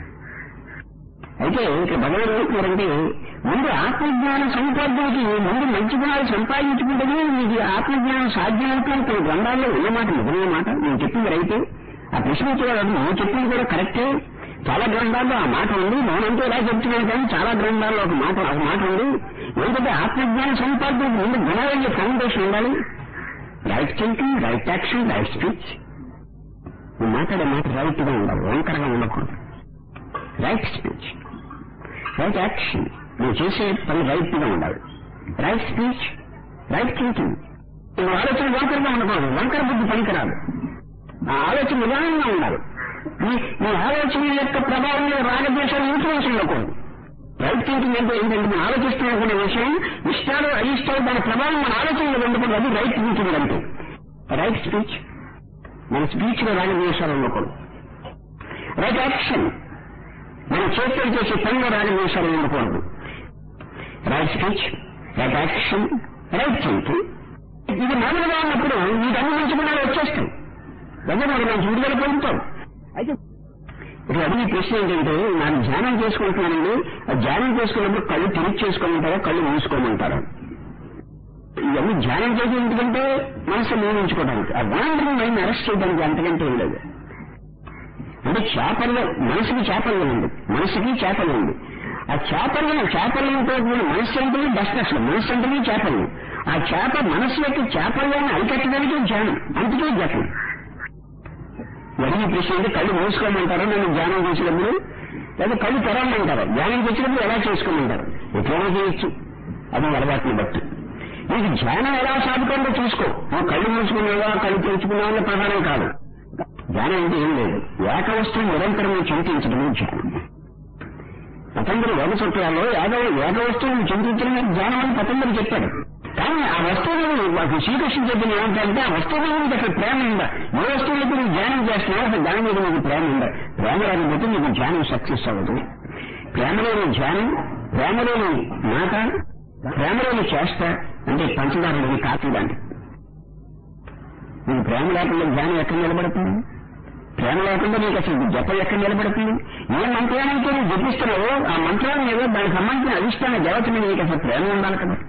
Speaker 1: అయితే ఇక్కడ భగవాన్ ఏమంటున్నారంటే ముందు ఆత్మజ్ఞానం సంపాదనకి ముందు మంచి గుణాలు సంపాదించుకుంటేనే మీకు ఆత్మజ్ఞానం సాధ్యమవుతుంది. కొన్ని గ్రంథాల్లో ఉన్నమాట నిజమైన మాట. నేను చెప్పింది రైతే, ఆ ప్రశ్నించేవాడు నువ్వు చెప్పింది కూడా కరెక్టే. చాలా గ్రంథాల్లో ఆ మాట ఉంది. నేనంటే ఇలా చెప్తున్నాను కానీ చాలా గ్రంథాల్లో ఒక మాట ఉంది. ఎందుకంటే ఆత్మజ్ఞానం సంపాదనకి ముందు గుణాలయ్యే ఫౌండేషన్ ఉండాలి. Right thinking, right action, right speech. నువ్వు మాట్లాడే మాట రైట్ గా ఉండాలి, వంకరగా ఉండకూడదు. రైట్ స్పీచ్, రైట్ యాక్షన్, నువ్వు చేసే పని రైట్ గా ఉండాలి. Right speech, right thinking. నువ్వు ఆలోచన వంకరగా ఉండకూడదు, వంకర బుద్ధి పనికిరాదు. ఆ ఆలోచన నిదానంగా ఉండాలి. నీ ఆలోచన యొక్క ప్రభావంలో రాగద్వేషాలు ఇన్ఫ్లుయెన్స్ ఉండకూడదు. రైట్ థింకింగ్ అంటే ఏంటంటే మనం ఆలోచిస్తున్న విషయం ఇష్టాలు అయిష్టాలు దాని ప్రభావం మన ఆలోచనలో ఉండకూడదు. అది రైట్ థింకింగ్ అంటే. రైట్ స్పీచ్, మన స్పీచ్ లో రాగద్వేషాలు ఉండకూడదు. రైట్ యాక్షన్, మన చేతులు చేసే పనిలో రాగద్వేషాలు ఉండకూడదు. Right speech, right action, right thinking. ఇది మామూలుగా ఉన్నప్పుడు వీటన్ని మంచి గుణాలు వచ్చేస్తాయి. దగ్గర మనం మంచి విడుదల పొందుతాం. అయితే ఇక్కడ అడిగే ప్రశ్న ఏంటంటే ನಾನು ధ్యానం చేసుకుంటున్నానండి, ఆ ధ్యానం చేసుకున్నప్పుడు కళ్ళు తిరిగి చేసుకోమంటారా, కళ్ళు మూసుకోమంటారా? ఇవన్నీ ధ్యానం చేసి ఎందుకంటే మనసు నియమించుకోవడానికి, ఆ వాండరింగ్ మైండ్ అరెస్ట్ చేయడానికి, అంతకంటే ఏం లేదు. అంటే చేపల్లో మనసుకి చేపల్లో ఉంది, మనసుకి చేపల్లో ఉంది. ఆ చేపల్యంతో మనస్సు అంటే డస్టర్స్, మనస్సు అంటే చేపలు. ఆ చేప మనస్సు యొక్క చేపల్లోని అరికట్టడానికి ధ్యానం, అందుకే జపం. అడిగి ప్రశ్న అంటే కళ్ళు మూసుకోమంటారా నన్ను ధ్యానం చేసినప్పుడు, లేదా కళ్ళు తెరవమంటారా? ధ్యానం చేసినప్పుడు ఎలా చేసుకోమంటారు? ఎట్లైనా చేయొచ్చు, అది అలవాటుని బట్టి. నీకు ధ్యానం ఎలా సాగుతుందో చూసుకో. నువ్వు కళ్ళు మూసుకున్నావా కళ్ళు తెరుచుకున్నావా ప్రధానం కాదు. ధ్యానం అంటే ఏం లేదు, ఏక వస్తువు నిరంతరం చింతించడమే ధ్యానం. పతంజలి యోగ సూత్రాల్లో ఏక వస్తువును చింతించడమే ధ్యానం అని పతంజలి చెప్పాడు. కానీ ఆ వస్తువులు మాకు శ్రీకృష్ణ చెప్పిన ఏమంటే ఆ వస్తువుల మీద అసలు ప్రేమ ఉందా? ఏ వస్తువులకు నువ్వు ధ్యానం చేస్తున్నావు, అసలు దాని మీద నీకు ప్రేమ ఉందా? ప్రేమ రాకపోతే నీకు ధ్యానం సక్సెస్ అవ్వదు. ప్రేమలోని ధ్యానం, ప్రేమలోని మాట, ప్రేమలోని చేష్ట అంటే పంచదారులని కాఫీ లాంటి. నీకు ప్రేమ లేకుండా ధ్యానం ఎక్కడ నిలబడుతుంది? ప్రేమ లేకుండా నీకు అసలు జపం ఎక్కడ నిలబడుతుంది? ఏ మంత్రానికి నువ్వు జపిస్తున్నావో ఆ మంత్రాన్ని ఏదో దానికి సంబంధించిన అధిష్టాన దేవత మీద నీకు అసలు ప్రేమ ఉండాలి కదా.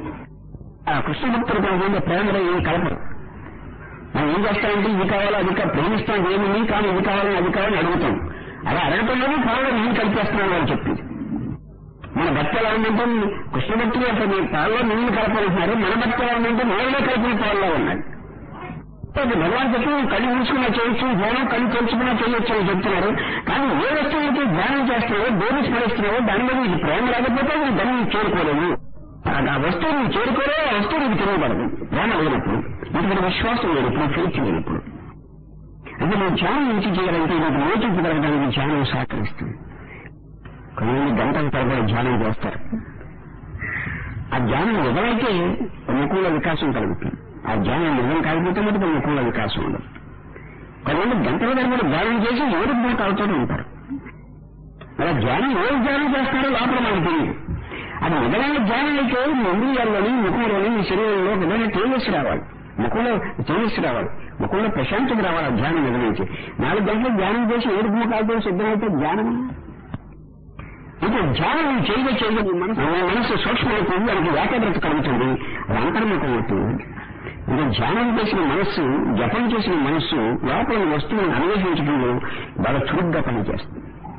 Speaker 1: ఆ కృష్ణ భక్తులు కొంతమంది ప్రేమలో ఏమి కలపరు. మనం ఏం చేస్తామంటే ఇది కావాలో అది ప్రేమిస్తాం ఏమి కానీ ఇది కావాలని అది కావాలని అడుగుతాం. అలా అడగటంలోనే పాలలో నేను కలిపేస్తున్నాను అని చెప్పి. మన భక్తి ఎలా ఉందంటే కృష్ణ భక్తులు అసలు మీ పాలలో నీళ్ళు కలపాలంటున్నారు, మన భక్తి ఎలా ఉందంటే నీళ్ళలో కలిపిన పాలలో ఉన్నాయి. భగవాన్ చెప్పి కళ్ళు మూసుకున్నా చేయొచ్చు, ధ్యానం కళ్ళు తెరుచుకున్నా చేయొచ్చు అని చెప్తున్నారు. కానీ ఏ వస్తువులకి ధ్యానం చేస్తున్నావో, దేని స్మరిస్తున్నావో దాని మీద నీకు ప్రేమ లేకపోతే నువ్వు దాన్ని చేరుకోలేవు. ఆ వస్తువు నువ్వు చేరుకోలే, ఆ వస్తువు నీకు తెలియబడదు. ప్రేమ లేనప్పుడు, నీకు విశ్వాసం లేనప్పుడు, ఫెయిత్ లేనప్పుడు. అంటే నువ్వు ధ్యానం నుంచి చేయాలంటే నీకు నేర్చుకోగలగడానికి ధ్యానం సహకరిస్తుంది. కొంతమంది గంటల తరబడి ధ్యానం చేస్తారు. ఆ ధ్యానం నిజమైతే అనుకూల వికాసం కలుగుతుంది. ఆ ధ్యానం నిజం కాకపోతే మటుకు అనుకూల వికాసం ఉండదు. కొంతమంది గంటల తరబడి ధ్యానం చేసి ఏడు మూట అవుతూ ఉంటారు. అలా ధ్యానం ఏడు ధ్యానం చేస్తారో లోపల మనకు తెలియదు. అది నిజమైన ధ్యానం అయితే మీ ఇంద్రియాల్లోని, ముఖంలోని, మీ శరీరంలో నిజమైన తేజస్సు రావాలి, ముఖంలో తేజస్సు రావాలి, ముఖంలో ప్రశాంతత రావాలి. ఆ ధ్యానం నిజమైతే 4 గంటలు ధ్యానం చేసి 7 మూటాలతో సిద్ధమైతే ధ్యానం. ఇది ధ్యానం చేయదు మనసు సూక్ష్మవుతుంది, దానికి ఏకాగ్రత కలుగుతుంది, అది అంతర్ముఖం అవుతుంది. ఇది ధ్యానం చేసిన మనస్సు, జపం చేసిన మనస్సు లోపల వస్తువులను అన్వేషించడంలో బాగా చురుగ్గా పనిచేస్తుంది.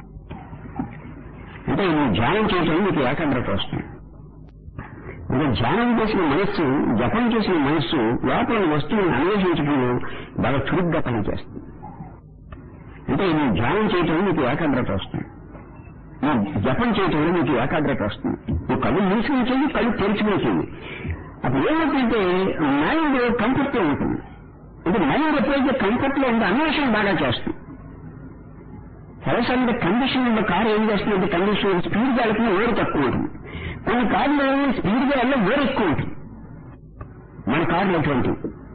Speaker 1: అంటే నువ్వు ధ్యానం చేయటం నీకు ఏకాగ్రత వస్తుంది. ఇది ధ్యానం చేసిన మనస్సు, జపం చేసిన మనస్సు లోపల వస్తువులను అన్వేషించడంలో బాగా చురుగ్గా పనిచేస్తుంది. అంటే నువ్వు ధ్యానం చేయటం నీకు ఏకాగ్రత వస్తుంది, నువ్వు జపం చేయటంలో నీకు ఏకాగ్రత వస్తుంది. నువ్వు కళ్ళు మూసుకుని చెయ్యి, కళ్ళు తెరుచుకుని చెయ్యి. అప్పుడు ఏమవుతుందంటే మైండ్ కంఫర్ట్ లో ఉంటుంది. అంటే మైండ్ ఎప్పుడైతే కంఫర్ట్ లో ఉందో అన్వేషణ బాగా చేస్తుంది. సరసంగా కండిషన్ ఉన్న కారు ఏం చేస్తుందంటే కండిషన్ స్పీడ్గా వెళ్తున్న వేరు తక్కువ ఉంటుంది, కొన్ని కార్లు స్పీడ్గా వెళ్ళిన వేరు ఎక్కువ ఉంటుంది. మన కార్లు ఎటువంటి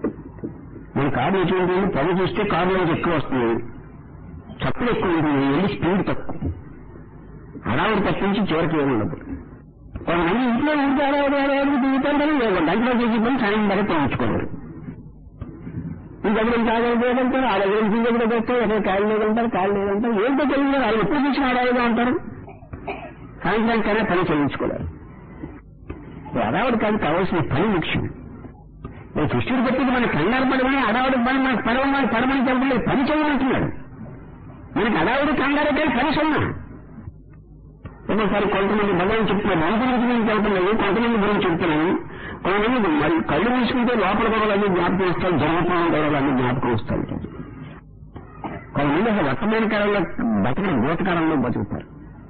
Speaker 1: పొగ చూస్తే కారులోంచి ఎక్కువ వస్తుంది, చప్పుడు ఎక్కువ ఉంటుంది, వెళ్ళి స్పీడ్ తక్కువ, అడావుడు తప్పించి చివరికి ఏమి ఉండదు. కొంతమంది ఇంట్లో ఉంటే అడావుడు దిగుతుంటారు, గంటలో చేసి పని సాయం బాగా తోయించుకోలేరు. ఈ దగ్గర తాగలిపోతారు, ఆ దగ్గర ఈ దగ్గర వస్తారు, ఎక్కడ కాళ్ళు లేదంటారు, ఏంటో తెలియదు. వాళ్ళు ఎప్పుడు చూసిన అడావుడుగా ఉంటారు, సాయంత్రానికైనా పని చేయించుకోలేరు. అడావుడు కావాల్సిన పని ముఖ్యం. కృష్ణుడు చెప్పింది మన కంగారు పడమని, అడావుడు పని మనకు పడమని చెప్పలేదు, పని చేయమంటున్నాడు. మనకి అడావుడు కంగారు కానీ పని సున్నా. ఒక్కోసారి కొంతమంది భగవాన్ చెప్తున్నారు, మన గురించి నేను చెప్పలేదు, కొంతమంది గురించి చెప్తున్నాను. కొంతమంది మరి కళ్ళు మూసుకుంటే లోపల గొడవలన్నీ జ్ఞాపకం వస్తాయి, జరుగుతున్న గొడవలన్నీ జ్ఞాపకం వస్తాయి. కొంతమంది అసలు వర్తమాన కాలంలో బతకడం భూతకాలంలో బతుకుతారు.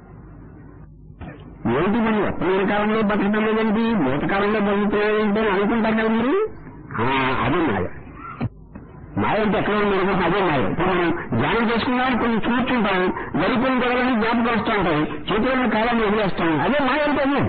Speaker 1: ఏంటి మరి వర్తమాన కాలంలో బతకడం లేదండి, భూతకాలంలో బతుకుతాయంటే అనుకుంటారు కదా మీరు. అదే మాయ అంటే ఎక్కడ ఉంది, అదే మాయ. ఇప్పుడు మనం ధ్యానం చేసుకున్నాం, కొన్ని చూస్తుంటాం, జరిగిపోయిన గొడవలన్నీ జ్ఞాపకం వస్తూ ఉంటాయి, చేతులను కాలాన్ని వదిలేస్తాం, అదే మాయ అంటే అదే.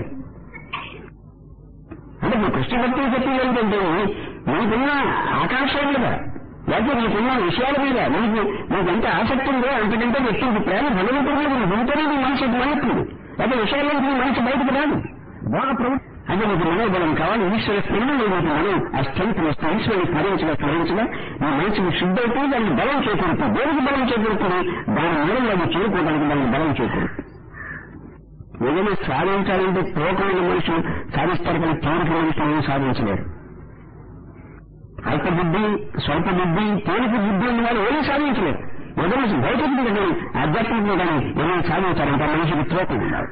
Speaker 1: అంటే మా కృష్ణ భక్తులు చెప్పింది ఏంటంటే నీకున్న ఆకాంక్షల మీద, లేకపోతే నీకున్న విషయాల మీద నీకు ఎంత ఆసక్తి ఉందో అంతకంటే వ్యక్తికి ప్రేమ భగవంతుడి మీద ఉంటేనే నీ మనసు మారుతుంది. లేకపోతే విషయాల్లో నీ మనసు బయటకు రాదు. బాగా ప్రభుత్వం అంటే నీకు మనోబలం కావాలి, ఈశ్వర స్మరణ నీకు మనం ఆ స్ట్రెంత్ వస్తుంది. ఈశ్వరుని స్మరించగా నీ మనసుకు శుద్ధి అవుతుంది, దానికి బలం చేకూరుతుంది. దేనికి బలం చేకూరుతుంది? దాని మూలంలో అది చేరుకోవడానికి దానికి బలం చేకూరుతుంది. ఏదైనా సాధించాలంటే తోకమైన మనుషులు సాధిస్తారు, కానీ తోక మనుషులు సాధించలేరు. అల్ప బుద్ధి, స్వల్ప బుద్ధి, తేలిక బుద్ధి ఉన్న వాళ్ళు ఏమీ సాధించలేరు. ఏదైనా భౌతికంగా కానీ ఆధ్యాత్మికంగా కానీ ఏమైనా సాధించాలంటే ఆ మనిషికి తోకం ఉండాలి.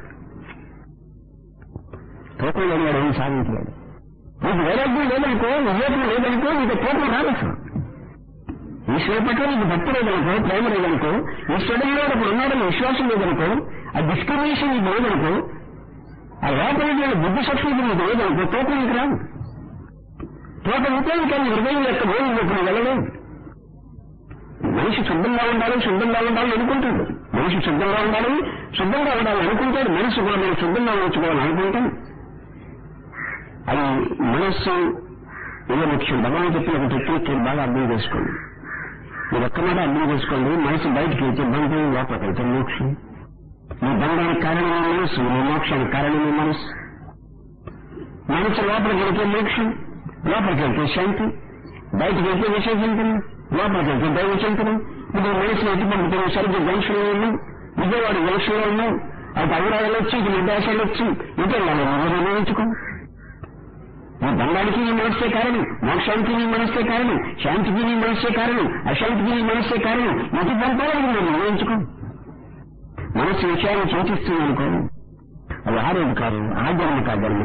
Speaker 1: తోకం లేని వాడు ఏమీ సాధించలేడు. నీకు వైరాగ్యం లేదనుకో, వివేకం లేదనుకో, నీకు తోకం రావచ్చు. ఈశ్వర పట్ల నీకు భక్తి లేదనుకో, ప్రేమ లేదనుకో, ఈశ్వరుడిలో ఒకడు ఉన్నాడని విశ్వాసం లేదనుకో, ఆ డిస్క్రిమినేషన్ నీకు లేదనుకో, ఆ లోపల బుద్ధి శక్తి నీకు లేదనుకో, తోకం నీకు రాదు. తోకం ఉంటే కానీ హృదయం యొక్క భోజనం ఇప్పుడు వెళ్ళలేదు. మనిషి శుద్ధంగా ఉండాలి అనుకుంటాడు. మనిషి శుద్ధంగా ఉండాలి అనుకుంటాడు. మనసు కూడా మనం శుద్ధంగా ఉంచుకోవాలని అనుకుంటాం. అది మనస్సు ఏదో ముఖ్యం. భగవాన్ చెప్పిన ఒక టెక్నిక్ బాగా అర్థం చేసుకోండి. మీరు ఒక్క మాట అర్థం చేసుకోండి. మనసు బయటకు వెళ్తే బంధం, లోపలికి వెళ్తే మోక్షం. నీ బంధానికి కారణమే మనస్సు, నీ మోక్షానికి కారణమే మనస్సు. మనసు లోపలికి వెళ్తే మోక్షం, లోపలికి వెళ్తే శాంతి, బయటకు వెళ్తే విషయ చింతన, లోపలికి వెళ్తే దైవ చింతన. ఇప్పుడు మనసులో ఎటువంటి సరిగ్గా జంక్షన్లో ఉన్నాం, విజయవాడ జంక్షన్లో ఉన్నాం, అటు అభిరాయాలు వచ్చి ఇటు నిర్దేశాలు వచ్చి ఇంకే వాళ్ళు నిర్ణయించుకో. నీ బంధానికి నీ మనస్సే కారణం, మోక్షానికి నీ మనస్సే కారణం, శాంతికి నీ మనస్సే కారణం, అశాంతికి నీ మనస్సే కారణం. ఇటు పంపాలని నువ్వు నిర్ణయించుకో. మనస్సు విషయాన్ని చింతిస్తుంది అనుకో, అది ఆ రోజు కాదు, ఆ జన్మ కాదన్మ,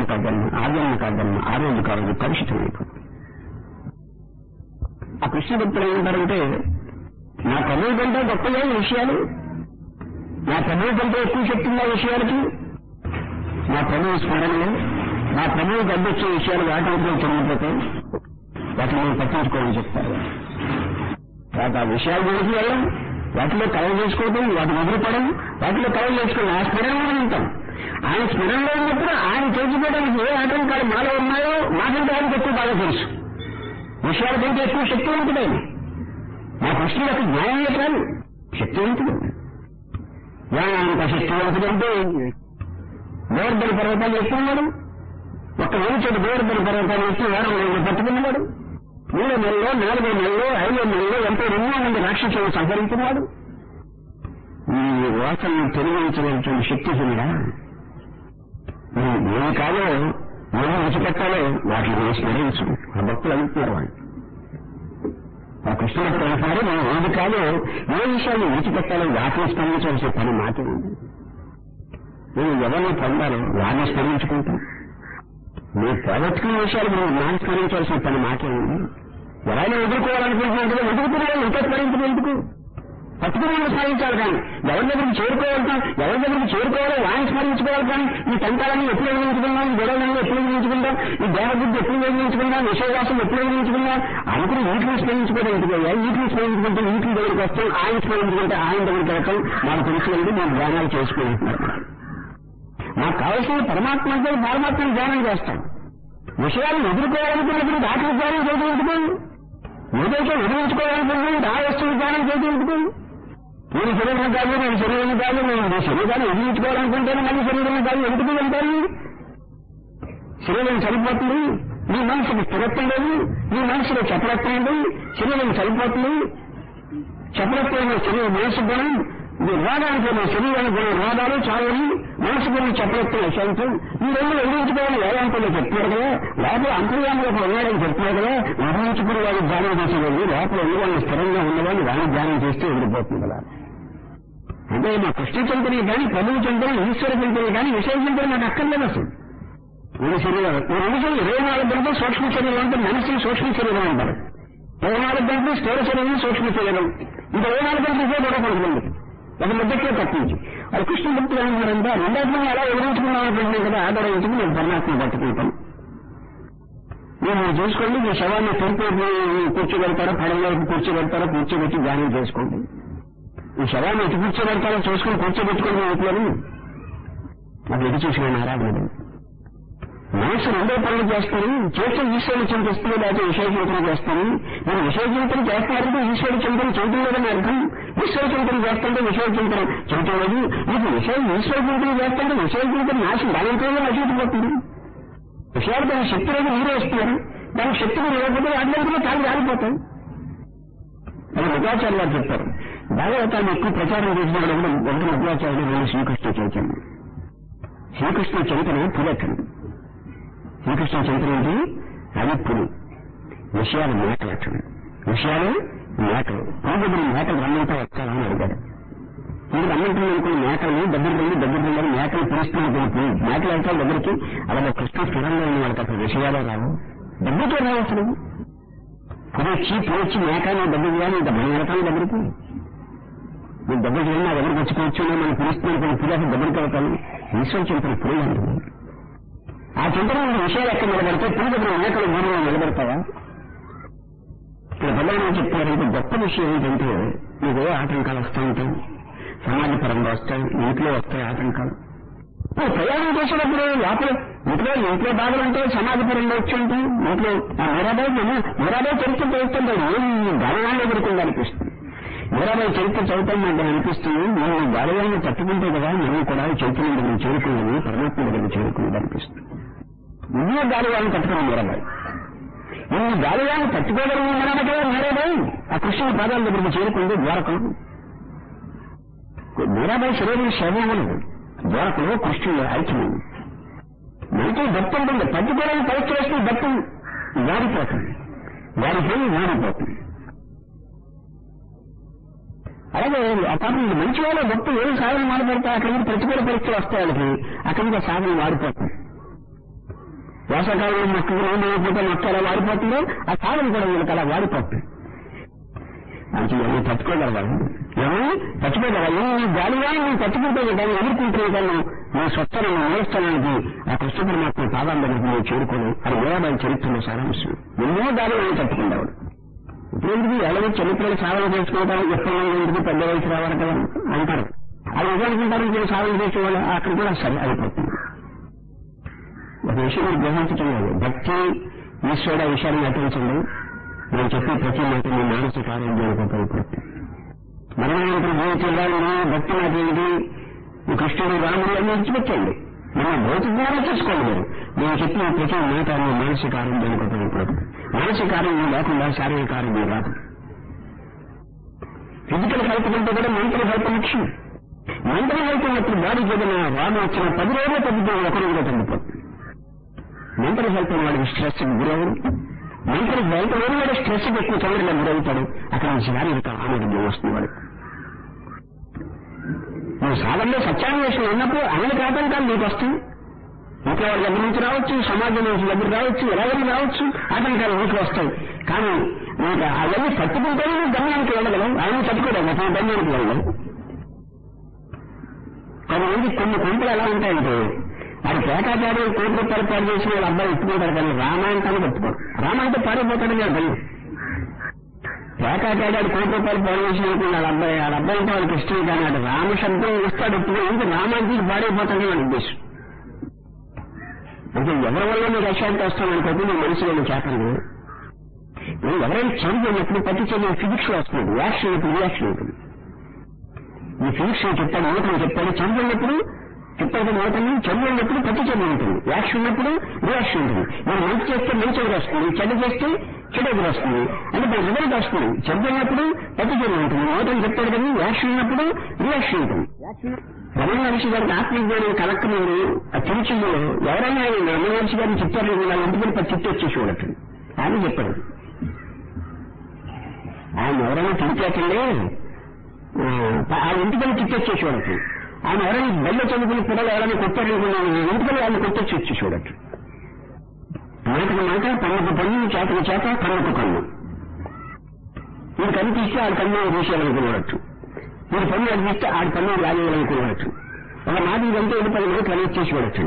Speaker 1: ఆ రోజు కాదు, కలుషితం అయిపోతుంది. ఆ కృష్ణ భక్తులు ఏమంటారంటే, నా ప్రభువు కంటే గొప్పగా విషయాలు, నా ప్రభువు కంటే ఎక్కువ శక్తి ఉన్న విషయాలకి, నా ప్రభువు స్మరణలో నా ప్రభువుకి అడ్డొచ్చే విషయాలు వాటితో తొలగిపోతాయి, వాటిని మేము పట్టించుకోవాలని చెప్తారు. ఆ విషయాల గురించి వెళ్ళం, వాటిలో కలవ చేసుకోవడం, వాటిని ఎదురుపడం, వాటిలో కలవ చేసుకోవడం, ఆ స్మరణలో ఉంటాం. ఆయన స్మరణలో ఉన్నప్పుడు ఆయన చేసుకోవడానికి ఏ ఆటంకాలు మాలో ఉన్నాయో మాకంటే ఆయనకు ఎక్కువ బాగా తెలుసు. విషయాల కంటే ఎక్కువ శక్తివంతుడు ఆయన. మా కృష్ణుడు యొక్క జ్ఞానమే కాదు, శక్తివంతుడు. జ్ఞానానికి శక్తివంతుడంటే గోవర్ధన పర్వతాలు ఎక్కున్నాడు. ఒక్క నిమిషం గోవర్ధన పర్వతాలు ఎక్కి 6 నెలలు పట్టుకున్నాడు. 3 నెలల్లో, 4 నెలల్లో, 5 నెలల్లో ఎంతో 200 మంది రాక్షసులను సంహరించినాడు. ఈ వాసనను తొలగించగలిగిన శక్తిహీనుడా, ఏమి కాదో ఏమి విడిచిపెట్టాలో వాటిని స్మరించు. ఆ భక్తులు అనుకున్నారు వాళ్ళు. ఆ కృష్ణ భక్తులు అంటున్నారు, మనం ఏది కాదో ఏ విషయాన్ని విడిచిపెట్టాలో వాటిని స్మరించవలసిన పని మాత్రం ఉంది. నేను ఎవరిని పొందాలో వారిని స్మరించుకుంటాం. మీరు పోగొట్టుకునే విషయాలు మనం నాన్న స్మరించాల్సిన పని మాత్రం ఉంది. ఎవరైనా ఎదుర్కోవాలనుకుంటున్నాం కదా, ఎదుర్కొనే వాళ్ళు ఇంకా స్మరించడం ఎందుకు? పట్టుకుని మనం స్మరించాలి. కానీ ఎవరి దగ్గరికి చేరుకోవాలో వాడిని స్మరించుకోవాలి. కానీ ఈ టంకాలన్నీ ఎప్పుడు ఎదిరించుకుందాం, ఈ గొడవలన్నీ ఎప్పుడు ఎదిరించుకుందాం, ఈ దేహబుద్ధి ఎప్పుడు ఎదిరించుకుందాం, విషయవాసం ఎప్పుడు ఎదిరించుకుందాం అనుకుని వీటిని స్మరించుకోవడం ఎందుకయ్యా? వీటిని స్మరించుకుంటే వీటిని దగ్గరికి వస్తాం, ఆయన స్మరించుకుంటే ఆయన దగ్గరికి వెళ్తాం. మాకు తెలిసినందుకు మేము ధ్యానాలు చేసుకుంటున్నారు. మాకు కావాల్సిన పరమాత్మ అంటే పరమాత్మను ధ్యానం చేస్తాం. విషయాలను ఎదుర్కోవాలనుకున్నప్పుడు వాటిని ధ్యానం చేయడం ఎందుకు? ఏదైతే ఎదిరించుకోవాలనుకుంటున్నాం ఆ వస్తువు ధ్యానం చేయడం ఎందుకు? నేను శరీరం కాదు, నేను శరీరం కాదు, నేను శరీరాన్ని ఎదిరించుకోవాలనుకుంటేనే మళ్ళీ శరీరం కాదు ఎందుకు వెళ్తాను? శరీరం చనిపోతుంది, నీ మనసుకు స్థిరత్వం లేదు, నీ మనసులో చపలత్వం లేదు. శరీరం చనిపోతుంది, చపలత్వం శరీరం మనసు గుణం, రోగానికి శరీరానికి గుణ రోగాలు చాలని, మనసు గురించి చపలత్వం అశాంతం. ఈ రెండు ఎదిరించుకోవాలని వేదాంతంలో చెప్తున్నారు కదా. లోపల అంతర్యాములకు ఉన్నాడని చెప్తున్నారు కదా. ఎదిరించుకుని వాళ్ళు ధ్యానం చేసేవాళ్ళు, లోపల ఉన్నవాళ్ళు స్థిరంగా ఉన్నవాళ్ళు వాళ్ళు ధ్యానం చేస్తే ఎదిరిపోతుంది కదా. అంటే మా కృష్ణ చింతనే కానీ, ప్రభువు చింతన, ఈశ్వర చింతనే కానీ విషయ చింతన నాకు అక్కర్లేదు అసలు. ఈ శరీరాలు 24 గంటలు సూక్ష్మ శరీరం అంటే మనసు సూక్ష్మ శరీరం అంటారు. 24 గంటలు స్థూల శరీరం సూక్ష్మ శరీరం. ఇంకా 24 గంటలకే కూడా పడుతుంది ఒక మధ్యకే తప్పించి. అది కృష్ణ భక్తులు ఏమన్నారంటే రెండాత్మని అలా ఎదురించుకున్నాం అనుకుంటున్నాం కదా, ఆధారించుకుని నేను పరమాత్మ పట్టుకుంటాను. మీరు చూసుకోండి, మీ శవాన్ని తొలిపి కూర్చోబెడతారో, పడవలోకి కూర్చోబెడతారో, కూర్చోబెట్టి ధ్యానం చేసుకోండి. ఈ శవాన్ని ఎటు కూర్చోబెడతారో చూసుకుని కూర్చోబెట్టుకుని ఎట్లని అది ఎటు చూసిన ఆరాధన. మనసు రెండో పనులు చేస్తాను, చేస్తే ఈశ్వరుడు చింతిస్తుంది, లేకపోతే విషయ చింతన చేస్తాను. నేను విషయ చింతన చేస్తున్నారంటే ఈశ్వరుడు చింతన చేయటం లేదని అర్థం. ఈశ్వర చింతన చేస్తుంటే విషయ చింతన చేయటం లేదు. మీకు ఈశ్వర చింతన చేస్తుంటే విషయ చింతన నాశనం దానితో నశించిపోతుంది. విషయాలు దాని శక్తి రోజు మీరే ఇస్తున్నారు. దాని శక్తి మీరు ఇవ్వకపోతే వాటిలో కాలు రాలిపోతాయి. అది మధ్వాచార్య గారు చెప్పారు. భాగవతాన్ని ఎక్కువ ప్రచారం చేసినప్పుడు ఒకటి మధ్వాచార్యుడు, రెండు శ్రీకృష్ణ చైతన్యం. శ్రీకృష్ణ చైతన్యం పులెక్కండి. శ్రీకృష్ణ చైతన్యం ఏంటి? అది పులి. విషయాలు మేకలు అట్టండి. విషయాలు మేకలు. పూజలు మేకలు రమ్మంతా వచ్చాలని అడిగారు. మీరు రమ్మంటుంది అనుకున్న మేకలు దగ్గర వెళ్ళి మేకలు పిలుస్తున్నది. మేకలు వెళ్తారు దగ్గరికి. అలాగే కృష్ణ స్థిరంగా ఉన్న వాళ్ళకి అసలు విషయాలే రావు, దగ్గరికే రావు. అసలు పులొచ్చి మేకలు దగ్గరికి కానీ ఇంకా మనం వెళ్తాను దగ్గరికి. నేను దగ్గరికి వెళ్ళి నా దగ్గరికి వచ్చి కూర్చొని మనం పిలుస్తున్నాను కొన్ని పులి అసలు దగ్గరికి వెళ్తాను. ఈశ్వర చింతన పులి అంటుంది. ఆ చింతన విషయాలు ఎక్కడ నిలబడితే పులి దగ్గర మేకలు మూడు నిలబడతావా? ఇక్కడ ప్రధానంగా చెప్తారంటే గొప్ప విషయం ఏంటంటే మీకు ఆటంకాలు వస్తూ ఉంటాయి, సమాజపరంగా వస్తాయి, ఇంట్లో వస్తాయి ఆటంకాలు. ప్రయాణం చేసేటప్పుడు లోపల ఇంట్లో బాధలు ఉంటాయి, సమాజపరంగా వచ్చి ఉంటాయి. ఇంట్లో మీరాబాయి చరిత్ర చదువుతుంటే ఏం గాలివాళ్ళు ఎదుర్కొంది అనిపిస్తుంది. మీరాబాయి చరిత్ర చదువుతామంటే అనిపిస్తుంది నేను గాలివాళ్ళని తట్టుకుంటే కదా నేను కూడా చైతన్యం దగ్గర చేరుకున్నది, పరమాత్మ దగ్గర చేరుకున్నది అనిపిస్తుంది. ఎన్నో గాలివాళ్ళని తట్టుకున్నాను మీరాబాయి. నేను గాలివాళ్ళని తట్టుకోగలను కదా మీరాబాయి ఆ కృష్ణుని పాదాల దగ్గరికి చేరుకుంది ద్వారకం. మీరాబాయి శరీరం శరీరం ద్వారకలో కృష్ణుడు ఐక్యమైంది. మనకి భక్తి ఉంటుంది, తట్టుకోవడానికి పరీక్ష చేస్తే భక్తి వాడిపోతుంది, వాడిపోయి వాడిపోతుంది. అలాగే అప్పుడు మంచి వాళ్ళ భక్తులు ఏం సాధన మాడిపడతాయి, అక్కడి నుంచి ప్రతికూల పరీక్షలు వస్తాయి వాళ్ళకి, అక్కడి నుంచి సాధన వాడిపోతుంది. వేసవకాలంలో మొక్కలు అయిపోతే మొక్క ఎలా వాడిపోతుందో ఆ సాధన కూడా వీళ్ళకి అలా వాడిపోతుంది. అంటే ఎవరు తట్టుకోగలగాలి, ఎవరు తట్టుకోగలగాలి. ఈ గాలిగా నేను తట్టుకుంటే దాన్ని ఎదుర్కొంటే కానీ నా స్వచ్ఛను నేర్చడానికి ఆ కృష్ణ పరమాత్మ పాదాల దగ్గరికి నేను చేరుకోను. అది మీరాబాయి చరిత్రలో సారాంశం. ఎన్నో గాలిగా తట్టుకుంటాడు. ఇప్పుడు ఎందుకు ఎలాగో చిన్నపిల్లలు సాధన చేసుకోవడానికి ఎప్పుడు ఎందుకు పెద్ద వయసు రావాలి కదా అంటారు. అది ఏదనుకుంటారు మీరు సాధన చేసేవాళ్ళు అక్కడ కూడా సరే అయిపోతుంది. ఒక విషయం మీరు గ్రహించటం లేదు. భక్తి ఈశ్వరుడు ఆ విషయాన్ని నటించండి. నేను చెప్పే ప్రతి మాట మీ మానసిక ఆరోగ్యానికి ఉపయోగపడుతుంది. మరణానంతరం జీవితంలో భక్తి నాకేంటి ఈ కృష్ణుడు రాముడు అని విడిచిపెట్టండి. మనం భౌతికంగానే చూసుకోండి. నేను చెప్పిన ప్రతి మాట మీ మానసిక ఆరోగ్యానికి ఉపయోగపడుతుంది. మానసిక ఆరోగ్యం లేకుండా శారీరక ఆరోగ్యం రాదు. ఫిజికల్ హెల్త్ కంటే కూడా మెంటల్ హెల్త్ ముఖ్యం. మెంటల్ హెల్త్ ఉన్నప్పుడు బాడీకి ఏదైనా రోగం వచ్చిన 10 రోజులు తగ్గిపోయి 1 రోజులో తగ్గిపోతుంది. మెంటల్ హెల్త్ వాడికి స్ట్రెస్ గురవుడు, మెంటల్ హెల్త్ వాడు స్ట్రెస్ ఎక్కువ తొందరగా గురవుతాడు. అక్కడ శారీరక ఆరోగ్యం వస్తుంది వాడు. నువ్వు సాధనలో సత్యాన్వేషణ ఉన్నప్పుడు అనేక ఆటంకాలు నీకు వస్తాయి. ఇంట్లో వాళ్ళ దగ్గర నుంచి రావచ్చు, సమాజం నుంచి దగ్గర రావచ్చు, ఎలాగైనా రావచ్చు, ఆటంకాలు నీకు వస్తాయి. కానీ నీకు అవన్నీ తట్టుకుంటేనే నువ్వు గమ్యానికి వెళ్ళగలవు. ఆయన తట్టుకోలేదు అతను గమ్యానికి వెళ్ళగలవు. కొంతమంది కొన్ని కొంపలు ఎలా ఉంటాయంటే వాడు పేకాచార్యులు కోటి రూపాయలు పాడు చేసిన వాళ్ళ అబ్బాయి ఎత్తుకుంటారు కానీ రామాయణాన్ని పెట్టుకోరు. రామాయంటే పారిపోతాడు కదా భయం. పేకాచార్యుడు కోటి రూపాయలు పాడు చేసిన వాళ్ళ అబ్బాయి అంటే వాళ్ళకి ఇష్టం కానీ అటు రామశబ్దం ఇస్తాడు ఎత్తుకుని రామానికి పాడైపోతాడని వాళ్ళ ఉద్దేశం. అంటే ఎవరి వల్ల మీరు అశాంతి వస్తామనుకోండి మీ మనసులో చేపండి. ఎవరైనా చదివినప్పుడు ప్రతి చదివిన ఫిజిక్స్ లో వస్తుంది, యాక్షన్ ఇప్పుడు రియాక్షన్ ఉంటుంది. ఈ ఫిజిక్స్ చెప్తాడు, నూతనం చెప్తాడు, చదివినప్పుడు చెప్తాడు నూతనం, చదివినప్పుడు ప్రతి చదువు ఉంటుంది, యాక్షన్ ఉన్నప్పుడు రియాక్షన్ ఉంటుంది. మీరు మంచి చేస్తే మంచి ఎదురు వస్తుంది, చెడు చేస్తే చెడు ఎదురు వస్తుంది. అంటే మన రిజల్ట్ వస్తుంది. చదివినప్పుడు ప్రతి చదువు ఉంటుంది, నూతనం చెప్తాడు కానీ యాక్షన్ ఉన్నప్పుడు రియాక్షన్ ఉంటుంది. రమణ మహర్షి గారికి ఆత్మజ్ఞానం కలెక్టర్లు ఆ తిరుచుల్లో ఎవరైనా రమణ మహర్షి గారిని చెప్తారు వాళ్ళ ఇంటికి పది చిట్టు వచ్చేసి చూడటం ఆయన చెప్పాడు. ఆయన ఎవరైనా తిరిగేటండి ఆ ఇంటికని చిట్టొచ్చి చూడటం. ఆయన ఎవరైనా బయట చదువుకుని పిల్లలు ఎవరైనా కొట్టారనుకున్నాను ఇంటికని వాళ్ళని కొట్టొచ్చి వచ్చి చూడటం. మాటకు మాట, పన్నుకు పన్ను, చేతకు చేత, కన్నుకు కన్ను. మీరు కనిపిస్తే ఆడ కన్ను చూసేయాలనుకునేవచ్చు, మీరు పన్ను అనిపిస్తే ఆడ పన్ను లాగేయాలనుకునేవచ్చు. ఒక మాట ఇదంతా 10 మంది కనెక్ట్ చేసి చూడొచ్చు.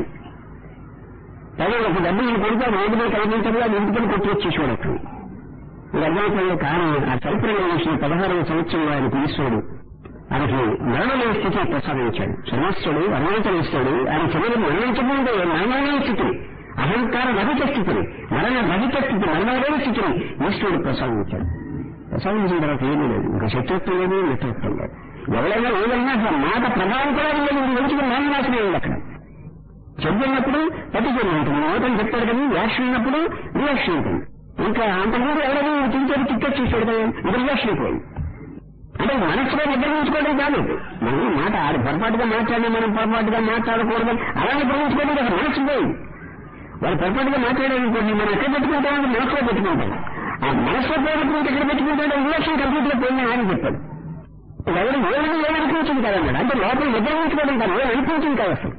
Speaker 1: పదే ఒక డబ్బులు కొడితే రోడ్డు మీద కనిపించదు, అది ఇంటికని కొట్టి వచ్చి చూడొచ్చు. ఇది అర్థమైపోయే కారణం ఆ చరిత్రలో వచ్చిన 16వ సంవత్సరంలో ఆయన ఈశ్వరుడు ఆయనకి మరణమైన స్థితిని ప్రసాదించాడు. సర్వస్సుడు అరుణాచలిస్తాడు. ఆయన శరీరం మరణించకుండా మరణమైన స్థితిని, అహంకార రహిత స్థితిని, మరణ రహిత స్థితి, మరణమైన స్థితిని ఈశ్వరుడు ప్రసాదించాడు. ప్రసాదించిన తర్వాత ఏమీ లేదు, ఇంకా శత్రుత్వం లేదు, మిత్రత్వం లేదు. ఎవరైనా ఏదైనా అసలు మాట ప్రభావం కూడా లేదు. మంచిగా నాశనం అయింది. అక్కడ చదివినప్పుడు ప్రతి చర్య ఉంటుంది, నూతన చెప్తాడు కానీ యాక్షన్ ఉన్నప్పుడు రియాక్షన్ ఉంటుంది. ఇంకా అంతకుముందు ఎవరైనా తిరిగి టికెట్ చేశాడు కదా, ఇది రియాక్షన్ అయిపోయింది. అంటే మనసులో నిర్ణయించుకోవడం కాదు, మనం మాట ఆడి పొరపాటుగా మాట్లాడి మనం పొరపాటుగా మాట్లాడకూడదు అలానే గ్రహించుకోవడం కదా. మనసు పోయింది. వాళ్ళు పొరపాటుగా మాట్లాడాలనుకోండి, మనం ఎక్కడ పెట్టుకుంటామని మనసులో పెట్టుకుంటాం. ఆ మనసులో పోయినప్పుడు ఎక్కడ పెట్టుకుంటాడో రియాక్షన్ కంప్లీట్ గా పోయింది అని చెప్పాడు. ఎవరు ఏమనుకుంటుంది కదన్నాడు. అంటే లోపల నిర్ణయించుకోవడం కాదు, ఏమనుకుంటుంది కాదు అసలు.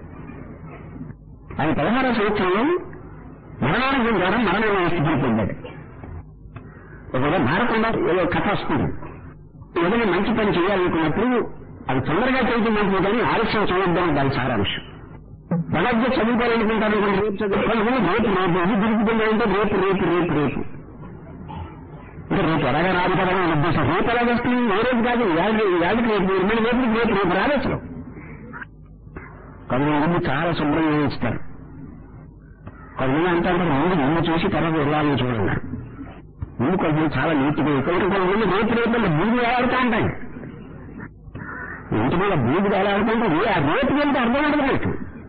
Speaker 1: ఆయన 16వ సంవత్సరంలో మరణానుభవం ద్వారా మరణమైన స్థితికి పొందాడు. ఒకవేళ మారకుండా ఏదో కథ వస్తుంది. ఏదైనా మంచి పని చేయాలనుకున్నప్పుడు అది తొందరగా చేయడం మంచిది కానీ ఆలస్యం చేయొద్దని దాని సారాంశం. భగవద్గీత చదువుకోవాలనుకుంటారు, రేపు చదువుకోవాలి, రేపు దొరుకుతుందంటే రేపు రేపు రేపు రేపు ఇంకా రేపు ఎలాగా రాదు కదా అని ఉద్దేశం. రేపు ఎలాగ వస్తుంది, ఏ రోజు కాదు, ఏళ్ళకి రేపు మళ్ళీ రేపు రాదు అసలు. కొంతమంది చాలా శుభ్రంగా ఇస్తారు. కొంతమంది అంటారు ముందు చూసి తర్వాత వెళ్ళాలని చూడన్నారు. ముందు కొంచెం చాలా నీట్గా కొంతమంది రేపు బూది వేలాడుతూ ఉంటాయి. ఇంటి మీద బూది వేలాడుతుంటే ఆ రేపు వెళ్తే అర్థం అడగలేదు.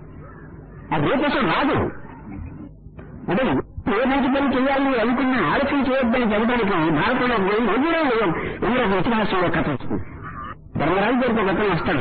Speaker 1: ఆ రేపు అసలు రాదు. అంటే ఏ మంచి పని చేయాలి అనుకున్న ఆలోచన చేయొద్దని చెప్పడానికి భారతంలో ఇందులో ఇతిహాసంలో కథ వస్తుంది. ధర్మరాజు గారికి ఒక కథ వస్తాడు.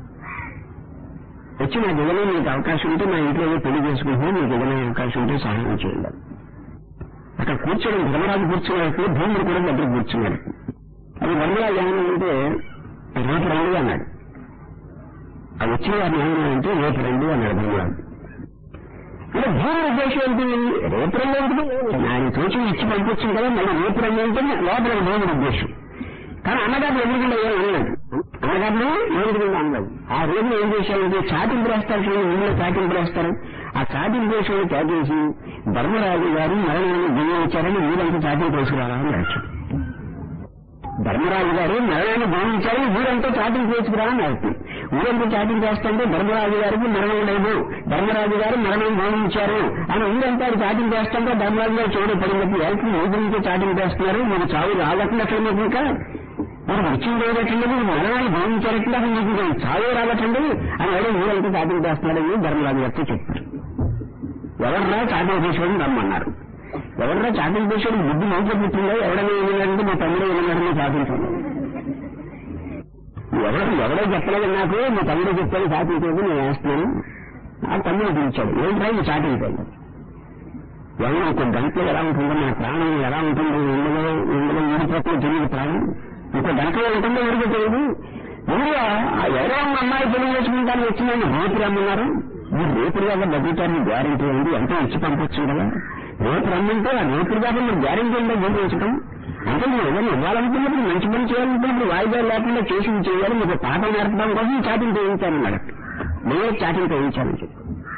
Speaker 1: వచ్చి నాకు ఏదైనా మీకు అవకాశం ఉంటే మా ఇంట్లో పెళ్లి చేసుకుంటున్నాను, మీకు ఏదైనా అవకాశం ఉంటే సహాయం చేయాలి. అక్కడ కూర్చోడం ధర్మరాజు కూర్చున్నాడు, భూముడు కూడా దగ్గర కూర్చున్నాడు. అది ధర్మరాజు ఏమన్నాడంటే రేపు రండి అన్నాడు. అది వచ్చిన వారిని ఏమన్నాడంటే రేపు రండి అన్నాడు ధర్మరాజు. అంటే భూమి ఉద్దేశం ఏంటి, రేపు రండి ఏంటి, ఆయన తోచి ఇచ్చి పంపించింది కదా, మళ్ళీ రేపు రండి అంటే లోపల భూమి ఉద్దేశం. కానీ అన్నగారు ఎదురుకుండా ఏం అనలేదు, అన్నగారిని ఎదురుకుండా అనలేదు. ఆ రోజు ఏం చేశారంటే చాటింపు వేస్తారు చూడండి, ఊళ్ళో చాటింపు వేస్తారు. ఆ చాటింపు వేసుకుని చాటించి ధర్మరాజు గారు మరణాన్ని జీవించారని వీరంతా చాటింపు వేసుకురావాలని అర్థం. ధర్మరాజు గారు మరణాన్ని జీవించారని వీరంతా చాటింపు వేసుకురావాలని అర్థం. ఊరంతా చాటింపు వేస్తుంటే ధర్మరాజు గారికి మరణం లేదు, ధర్మరాజు గారు మరణం జీవించారు అని ఊరంతా చాటింపు వేస్తుంటే ధర్మరాజు గారు చూడ పడినప్పుడు ఎవరికి ఊరి నుంచి చాటింపు వేస్తున్నారు, మీరు చావు రాగట్లట్లేదు మీకు, ఇంకా మీరు వచ్చింది ఏదటండి, మీరు మరణాన్ని భావించారట్లా మీకు చావే రాగటండి అని ఎవరో ఊరంతా చాటింపు వేస్తున్నాడని ధర్మరాజు గారితో చెప్పారు. ఎవర్రా చాటింపు చేసుకోవడం రమ్మన్నారు. ఎవర్రా చాటింపు చేసుకోవడం బుద్ధి మంచిగా పుట్టిందో ఎవడైనా ఏమన్నాడంటే మా తమ్ముడు ఏమన్నాడని చాటించాను. ఎవడో చెప్పలేదు నాకు, మీ తమ్ముడు చెప్పాడు చాటింగ్ పేరు నేను వేస్తున్నాను. ఆ తమ్ముడు పిలిచాడు, ఏంటి రైలు చాటింగ్ పేరు ఎవరు ఒక గంటలో ఎలా ఉంటుందో, మన ప్రాణం ఎలా ఉంటుందో, ఇందులో ఊడిపోతే తెలియదు ప్రాణం, ఇంకో గంటలో ఉంటుందో ఊరికే తెలియదు. ముందుగా ఎవరో అమ్మాయి పెళ్లి చేసుకుంటాను వచ్చిందని రేపు రమ్మన్నారు. మీరు రేపుడు దాకా బతుకుతారని గ్యారెంటీ ఉంది, ఎంతో ఇచ్చి పంపొచ్చు కదా. రేపు రమ్మంటే ఆ రేపుడు దాకా మీరు గ్యారెంటీ ఉందో గుర్తించడం అంటే మీరు ఏదైనా ఇవ్వాలనుకున్నప్పుడు మంచి పని చేయాలనుకున్నప్పుడు వాయిదాలు లేకుండా చేసి చేయాలి. మీకు పాఠం నేర్పడం కోసం చాటింగ్ చేయించానన్నాడు. నేను చాటింగ్ చేయించాలని చెప్పి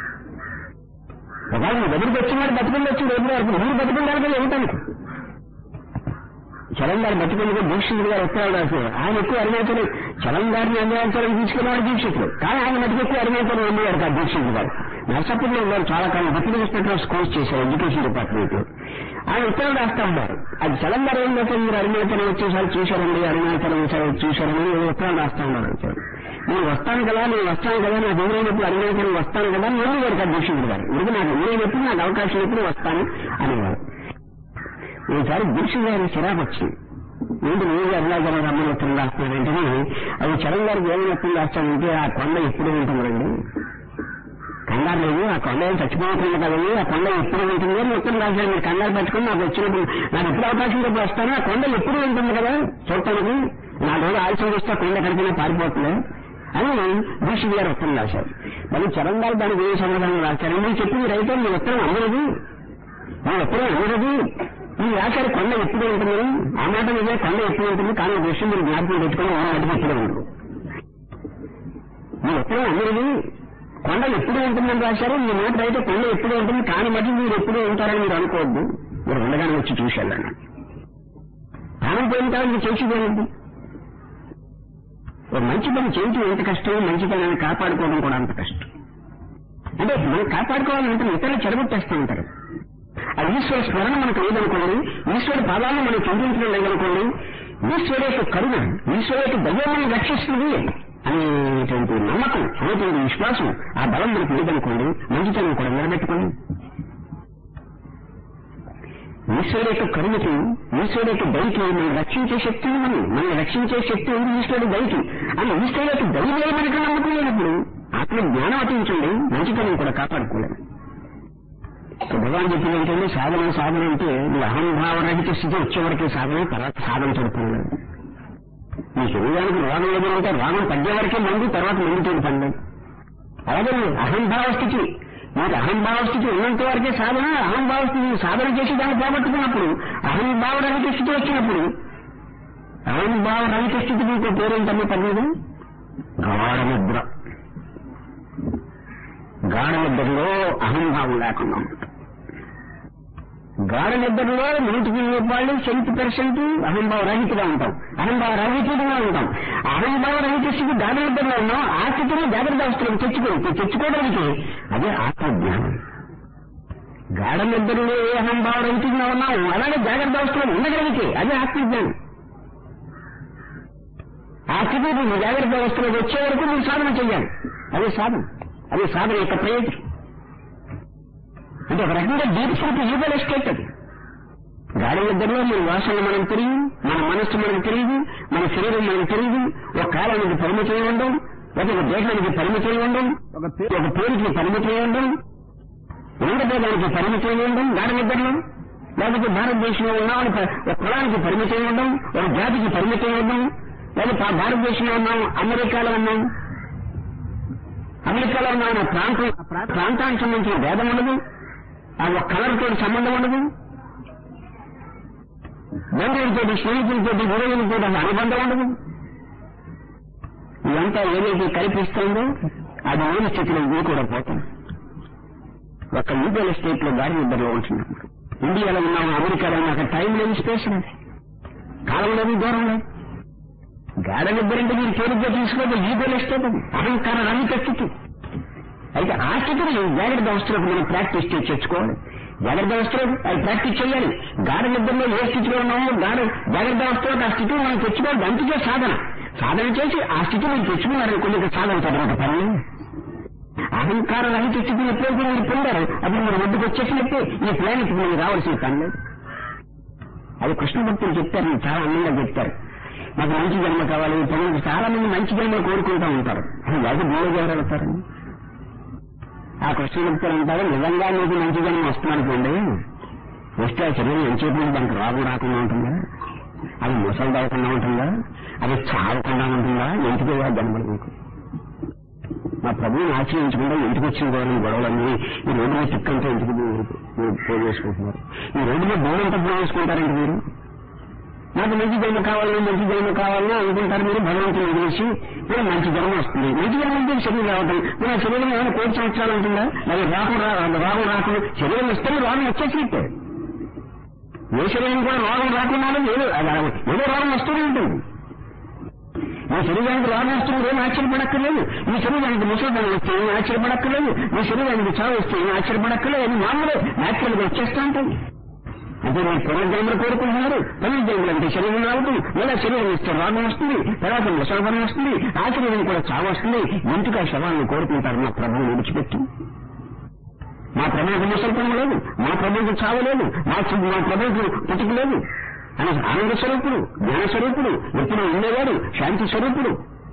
Speaker 1: ఒకవేళ మీ దగ్గరికి వచ్చినాడు బతుకులు వచ్చి రేపు మీరు బతుకుండాలి ఏమిటనుకో. చలం గారు బతుకుందిగా దీక్షితుడు గారు ఉత్తరాలు రాశారు. ఆయన ఎక్కువ అరుణాచలం చలం గారిని అరుణాచలం తీసుకున్నాడు దీక్షితుడు, కానీ ఆయన మటుకు ఎక్కువ అరుణాచలం ఉండేవారు కాదు దీక్షితుడు గారు. నర్సాపూర్లో ఉన్నారు చాలా కాలం, డిప్యూటీ ఇన్స్పెక్టర్ ఆఫ్ స్కూల్స్ చేశారు ఎడ్యుకేషన్ డిపార్ట్మెంట్. ఆయన ఉత్తరాలు రాస్తా ఉన్నారు. అది చలం గారు ఏం చేస్తారు, మీరు అరుణాచలం వచ్చేసారి చూశారండి, అరుణాచలం చూశారని ఉత్తరాలు రాస్తా ఉన్నారు. నేను వస్తాను కదా నాకు ఎదురైనప్పుడు అరుణాచలం వస్తాను కదా అని గారు కాదు దీక్షితుడు గారు. ఎందుకు నాకు ఎదురైనప్పుడు నాకు అవకాశం ఎప్పుడు వస్తాను అనేవారు. ఈసారి దీక్షితుడు గారి చిరాకు వచ్చింది. ఏంటి నువ్వు అరుణాచలం రమ్మని ఉత్తరం రాస్తున్నాడంటే, అది చలం గారికి ఏమైనా ఉత్తరం రాస్తానంటే ఆ కొండ ఎప్పుడూ ఉంటుందండి, కంగారు లేదు, ఆ కొండ ఏం చచ్చిపోతుంది కదండి, ఆ కొండ ఎప్పుడు ఉంటుంది అని ఉత్తరం రాశాను. మీరు కంగారు పెట్టుకుని నాకు వచ్చినప్పుడు నాకు ఎప్పుడు అవకాశం ఎప్పుడు వస్తాను, ఆ కొండ ఎప్పుడు ఉంటుంది కదా చూడటానికి, నా రోజు ఆలస్యం చేస్తే కొండ ఎక్కడికైనా పారిపోతుంది అని దీక్షితుడు గారు ఉత్తరం రాశారు. మళ్ళీ చలం గారు దానికి ఏ సమాధానం రాశారు, మీరు చెప్పింది రైతే మీ ఉత్తరం అందరదు, మీ ఉత్తరం అందరదు, ఈ రాశారు కొండ ఎప్పుడు ఉంటుంది, ఆ మాట నిజే కొండ ఎప్పుడు ఉంటుంది, కానీ ఒక విషయం మీరు జ్ఞాపకం పెట్టుకుని ఆ మాటకి ఎప్పుడు ఉండదు. మీ ఉత్తరం అందరిది కొండ ఎప్పుడు ఉంటుందని రాశారు, మీ మాట అయితే కొండ ఎప్పుడు ఉంటుంది, కానీ మధ్య మీరు ఎప్పుడు ఉంటారని మీరు అనుకోవద్దు, మీరు ఉండగానే వచ్చి చూశాను. ప్రాణం పోయిన కాదు మీరు చేసేదేంటి, ఒక మంచి పని చేయటం ఎంత కష్టం, మంచి పని కాపాడుకోవడం కూడా అంత కష్టం. అంటే మనం కాపాడుకోవాలంటే ఇతరులు చెడగొట్టేస్తూ ఉంటారు. ఆ ఈశ్వర స్మరణ మనకు లేదనుకోండి, ఈశ్వరుడు పాదాలను మనం చెందించడం లేదనుకోండి, ఈశ్వరు యొక్క కరుణ, ఈశ్వరు యొక్క దైవాన్ని రక్షిస్తుంది అనేటువంటి నమ్మకం, అనేటువంటి విశ్వాసం, ఆ బలం మనకు లేదనుకోండి, మంచితనం కూడా నిలబెట్టుకోండి. ఈశ్వరు యొక్క కరుణకి, ఈశ్వరు యొక్క దయకి మనం రక్షించే శక్తి ఉంది, మనం రక్షించే శక్తి ఉంది ఈశ్వరుడు దయకి. అని ఈశ్వరు యొక్క దైవే మనకు నమ్మకం లేనప్పుడు ఆత్మ జ్ఞానం అతించండి, మంచితనం కూడా కాపాడుకోలేదు. భగవాన్ చెప్పింది ఏంటంటే సాధన అంటే నువ్వు అహంభావ రహిత స్థితి వచ్చేవరకే సాధన, తర్వాత సాధన చదువుకోలేదు. నీ శరీరానికి రోగం ఎదురంటే రోగం తగ్గే వరకే మందు, తర్వాత మందుతో పండదు. అలాగే నువ్వు అహంభావ స్థితి, నీకు అహంభావ స్థితి ఉన్నంత వరకే సాధన. అహంభావ స్థితి సాధన చేసి దాన్ని పోగొట్టుకున్నప్పుడు, అహంభావ రహిత స్థితి వచ్చినప్పుడు, అహంభావ రహిత స్థితి నీకు పేరేంటనే పర్లేదు, గాఢనిద్ర. గాఢనిద్రలో అహంభావం లేకుండా ఉంటుంది. గాఢనిద్రలో 100% అహంభావ రహితంగా ఉంటాం, అహంభావ రహితంగా ఉంటాం. అహంభావ రహిత స్థితి గాఢనిద్రలో ఉన్నాం, ఆ స్థితిని జాగ్రత్త అవసరం తెచ్చుకోవడానికి అదే ఆత్మజ్ఞానం. గాఢనిద్రలో ఏ అహంభావ రహితంగా ఉన్నాము అలాగే జాగ్రత్త అవసరం ఉండగలిగితే అదే ఆత్మజ్ఞానం. ఆ స్థితి నువ్వు జాగ్రత్త అవస్థలోకి వచ్చే వరకు నువ్వు సాధన చెయ్యాలి. అదే సాధన యొక్క ప్రయోజనం. అంటే ఒక రకంగా డీప్ స్లీప్ లీగల్ ఎస్టేట్ అది. గాడి నిద్రలో మన వాసనలు మనం తెలియదు, మన మనస్సు మనకు తెలియదు, మన శరీరం మనకు తెలియదు. ఒక కాలానికి పరిమితం ఉండడం, ఒక దేశానికి పరిమితం ఉండడం, ఒక పేరుకి పరిమితం ఉండడం, ఉండడానికి పరిమితం ఉండడం గాడి నిద్రలో. లేకపోతే భారతదేశంలో ఉన్నామని ఒక కులానికి పరిమితం ఉండడం, ఒక జాతికి పరిమితం ఉండడం, లేదా భారతదేశంలో ఉన్నాం, అమెరికాలో ఉన్నాం ప్రాంతానికి సంబంధించిన భేదం ఉండదు, ఆ ఒక కలర్తో సంబంధం ఉండదు, బంధువులతో స్నేహితులతో గురువులతో అనుబంధం ఉండదు. ఇదంతా ఏదైతే కల్పిస్తుందో అది లేని స్థితిలో ఇవి కూడా పోతాం. ఒక లీగల్ ఎస్టేట్ లో గాడి నిద్రలో ఉంటున్నాం. ఇండియాలో ఉన్నాం, అమెరికాలో ఉన్నాం, అక్కడ టైం లేదు, స్పేస్ లేదు, కాలం లేదు, దూరం లేదు. గాఢ నిద్రంటే మీరు తేలిగ్గా తీసుకోవద్దు, లీగల్ ఎస్టేట్ అది అహంకార రహిత స్థితి. అయితే ఆ స్థితిని జాగ్రత్త అవస్థలకు మనం ప్రాక్టీస్ చేసి తెచ్చుకోవాలి. జాగ్రత్త అవస్థలో అది ప్రాక్టీస్ చేయాలి. గాఢ నిద్రలో ఏ స్థితిలో ఉన్నామో జాగ్రత్త అవస్థలకు ఆ స్థితిని మనం తెచ్చుకోవాలి. అందుకే సాధన చేసి ఆ స్థితి మీరు తెచ్చుకున్నారనుకోండి, సాధన తర్వాత పని. అహంకార రహిత స్థితిని ఎప్పుడైతే మీరు పొందారు అప్పుడు మీరు ఒడ్డుకు వచ్చేసినట్టే ఈ ప్లానెట్కి మీరు రావాల్సిన పని లేదు. అది కృష్ణ భక్తులు చెప్తారు, చాలా అందంగా చెప్తారు. నాకు మంచి జన్మ కావాలి. చాలా మంది మంచి జన్మ కోరుకుంటూ ఉంటారు. అది దేవుడు ఎవరు వెళ్తారని ఆ కృష్ణుడు అంటారు, నిజంగా మీకు మంచి జన్మ వస్తుందనుకోండి, వస్తే ఆ శరీరం ఎంచేపు దానికి రోగం రాకుండా ఉంటుందా, అది ముసలు దావకుండా ఉంటుందా, అది చావకుండా ఉంటుందా, ఎందుకు జన్మలు మీకు? మా ప్రభువుని ఆశ్రయించకుండా ఇంటికి వచ్చిన గొడవలన్నీ ఈ రోడ్డు మీద తిక్కంతా ఇంటికి పోగు చేసుకుంటున్నారు. ఈ రోడ్డు మీద బోనంతా పోగు చేసుకుంటారండి మీరు. నాకు మంచి జన్మ కావాలని అనుకుంటారు మీరు. భగవంతుని వదిలేసి మీరు మంచి జన్మ వస్తుంది. మంచి జన్మ అంటే శరీరం రావటం. మీరు ఆ శరీరం ఏమైనా 1,00,00,000 సంవత్సరాలు ఉంటుందా? అది రోగం రాకుండా శరీరం ఇస్తే రోగం వచ్చేసినట్టే. ఏ శరీరం కూడా రోగం రాకుండా ఏదో రోగం వస్తూనే ఉంటుంది. మీ శరీరానికి రోగం వస్తుంది ఏం ఆశ్చర్యపడక్కర్లేదు. మీ శరీరానికి ముసలితనం వస్తే ఏం ఆశ్చర్యపడక్కర్లేదు. మీ శరీరానికి చావు వస్తే ఏం ఆశ్చర్యపడక్కర్లేదు. అది మామూలే, న్యాచురల్ గా వచ్చేస్తూ ఉంటాయి. అంటే మీరు పునర్జన్మలు కోరుకుంటున్నారు. పునర్జన్మలు అంటే శరీరం రావటం, లేదా శరీరం ఇస్తే రోగం వస్తుంది, తర్వాత ముసలితనం వస్తుంది, ఆ శరీరం కూడా చావు వస్తుంది. ఎందుకు ఆ శవాలను కోరుకుంటారు? మా ప్రభువుని విడిచిపెట్టి. మా ప్రభువుకు ముసలితనం లేదు, మా ప్రభువుకు చావు లేదు, మా ప్రభువుకు పుట్టుక లేదు. అని ఆనంద స్వరూపుడు, జ్ఞాన స్వరూపుడు, ఎప్పుడు ఉండేవాడు, శాంతి స్వరూపుడు.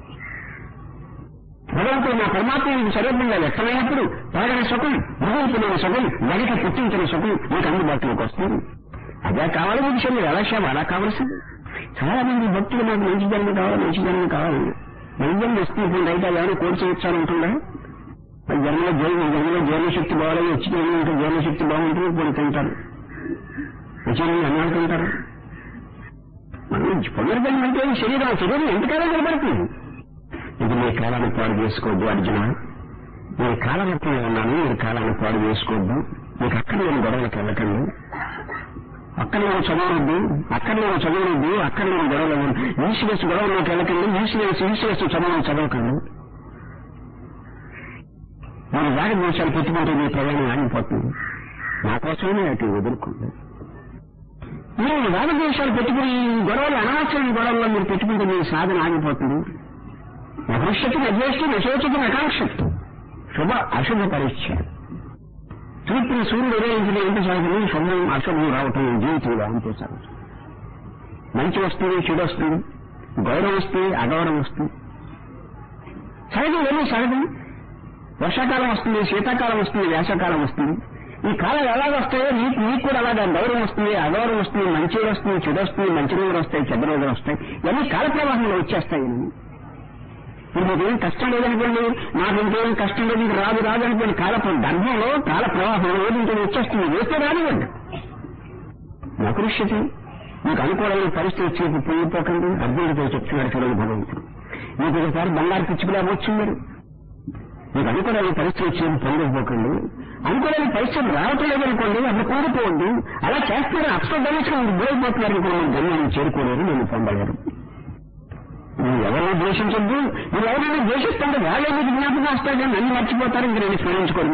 Speaker 1: భగవంతుడు మా పరమాత్మ స్వరూపంగా వ్యక్తమైనప్పుడు తాగని సుఖం, భగవంతుడైన సుఖం, వెనక పుట్టించిన సుఖం మీకు అందుబాటులోకి వస్తుంది. అదే కావాలి మీకు శరీరం. ఎలా సేవ అలా కావలసింది. చాలా మంది భక్తులు నాకు మంచి జన్మ కావాలి, మంచి జన్మ కావాలి. మంచి జన్మ వస్తుంది అయితే ఎవరైనా కోర్సు ఇచ్చారంటుందా? జన్మలో జీర్ణశక్తి బాగాలేదు, వచ్చి జన్మ జీర్ణశక్తి బాగుంటుంది, ఇప్పుడు తింటారు, వచ్చి అన్నాడు తింటారు. మనం పునర్జన్మ అంటే శరీరం ఎంతకాలం నిలబడుతుంది. ఇది మీ కాలాన్ని పాడు చేసుకోవద్దు అర్జున. నేను కాలరత్నం ఉన్నాను, మీరు కాలాన్ని పాడు చేసుకోవద్దు. మీకు అక్కడ నేను గొడవలకు వెళ్ళకండి, అక్కడ నేను చదవద్దు, అక్కడ నేను గొడవలు ఈశ్వరస్ గొడవలోకి వెళ్ళకండి, ఈశ్వరస్ చదవకండి. మీరు వాడి మోసాలు పెట్టుకుంటే మీ ప్రయాణం ఆగిపోతుంది. నా కోసమే అటు ఎదుర్కొంది. మీరు రాగద్వేషాలు పెట్టుకుని గొడవలు, అనవసరమైన గొడవల్లో మీరు పెట్టుకుంటే మీ సాధన ఆగిపోతుంది. భవిష్యత్తుని అద్వేష్టి నశోచతిని ఆకాంక్షిస్తూ శుభ అశుభ పరీక్ష. తూర్పుని సూర్యుడు ఉదయించిన ఎంత సాధన శుభం అశుభం రావటం జీవితంలో అంతే సాగు. మంచి వస్తుంది, చెడు వస్తుంది, గౌరవం వస్తుంది, అగౌరవం వస్తుంది. సహజం ఏమీ సహజం. వర్షాకాలం వస్తుంది, శీతాకాలం వస్తుంది, వేసవకాలం వస్తుంది. ఈ కాలం ఎలాగ వస్తాయో మీకు కూడా అలాగా గౌరవం వస్తుంది, అగౌరవం వస్తుంది, మంచి వస్తుంది, చెడు వస్తుంది, మంచి రోజులు వస్తాయి, చెడ్డ రోజులు వస్తాయి. ఇవన్నీ కాల ప్రవాహంలో వచ్చేస్తాయి. ఇప్పుడు మీకేం కష్టం లేదనుకోండి, నాకు ఇంకేం కష్టం లేదు, ఇంక రాదు అనుకోండి. గర్భంలో కాల ప్రవాహంలో ఇంకేం వచ్చేస్తుంది, వేస్తే రానివ్వండి. నకృష్యతి. మీకు అనుకూలమైన పరిస్థితి వచ్చి పొంగిపోకండి. అర్జునుడితో చెప్తున్నాడు చూడండి భగవంతుడు. మీకు ఒకసారి బంగారు పిచ్చుకులా వచ్చింది, మీకు అనుకూలమైన పరిస్థితి వచ్చి పొందకపోకండి. అనుకూలమైన పరిస్థితులు రావటం లేదనుకోండి, అప్పుడు కోరుకోండి. అలా చేస్తారు, అక్షరదర్శనం మీరు గురైపోతున్నారు అనుకోండి, గమ్యాన్ని చేరుకోలేరు, నేను పొందలేరు. మీరు ఎవరైనా ద్వేషించద్దు. మీరు ఎవరైనా ద్వేషిస్తుంటే వాళ్ళే మీకు జ్ఞాపకం వస్తారు, కానీ నన్ను మర్చిపోతారు, ఇంక నేను స్మరించుకోరు.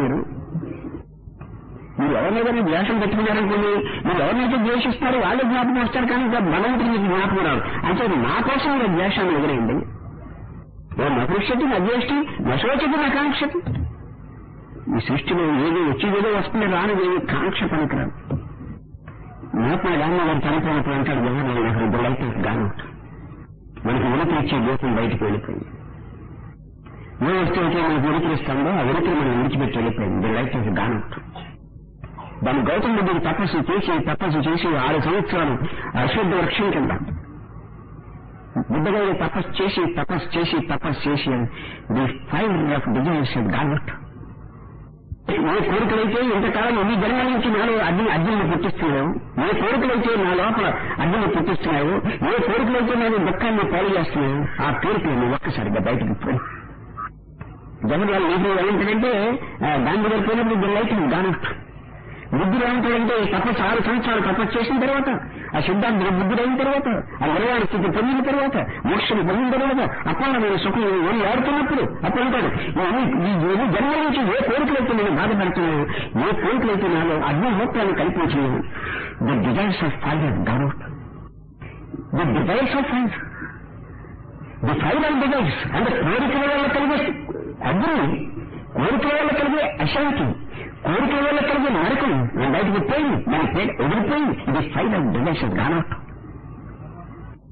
Speaker 1: మీరు ఎవరినైనా ద్వేషం పెట్టుకున్నారనుకోండి, మీరు ఎవరినైతే ద్వేషిస్తారో వాళ్ళే జ్ఞాపకం వస్తారు, కానీ ఇంకా భగవంతుడు మీకు జ్ఞాపకం రాదు. అంటే నా కోసం మీరు ద్వేషాన్ని ఎదురైంది. నకృష్యతి నద్వేష్టి నశోచతి నకాంక్షతి. ఈ సృష్టిలో ఏదో వచ్చేదేదో వస్తుంది, రానిదేది కాంక్ష పనికిరాదు. మహాత్మా గాంధీ గారు చనిపోయినప్పుడు అంటాడు, జగన్ లైట్ గాను మనకి ఉనికి ఇచ్చే దేశం బయటకు వెళ్ళిపోయింది. ఏ వస్తువు అయితే మనకు ఉనికిస్తామో ఆ ఉనికిని మనం విడిచిపెట్టి వెళ్ళిపోయింది. The light is gone out. దాన్ని గౌతమ బుద్ధుడు తపస్సు చేసి 6 సంవత్సరాలు అశ్వద్ధ వృక్షం కింద బుద్ధగారు తపస్సు చేసి the fire of desires had gone out. ఏ కోరికలైతే ఇంతకాలం ఈ జన్మ నుంచి నాలో అగ్నిని పుట్టిస్తున్నాయో, ఏ కోరికలైతే నా లోపల అగ్నిని పుట్టిస్తున్నాయో, ఏ కోరికలైతే నేను దుఃఖాన్ని పాలు చేస్తున్నాయో, ఆ కోరికలను ఒక్కసారిగా బయటకు పోయి జగన్లాల్ నెహ్రూ ఏమంటాడంటే, దాని దగ్గర పోయినప్పుడు లైట్ గానట్. బుద్ధుడు ఏమంటాడంటే, 6 సంవత్సరాలు తపస్సు చేసిన తర్వాత, ఆ సిద్ధాంత బుద్ధుడు అయిన తర్వాత, ఆ నిర్వాణ స్థితి పొందిన తర్వాత, మోక్షం పొందిన తర్వాత, అపారమైన సుఖం ఏమి ఆడుతున్నప్పుడు అప్పుడు అంటాడు, ఈ జన్మ నుంచి ఏ కోరికలైతే నేను బాధపడుతున్నాను, ఏ కోరికలైతే నాలో అగ్నిహోత్రాన్ని కల్పించినాను, the desires of fire gone out. The desires of fire, the fire and desires అంటే కోరికల వల్ల కలిగే అగ్ని, కోరికల వల్ల కలిగే అశాంతి, కోరికల వల్ల కలిగే నరకం నేను బయటకు పోయింది, దాని పేరు ఎదిరిపోయింది. ఇది ఫైర్ అండ్ డిజైర్స్ గానట్.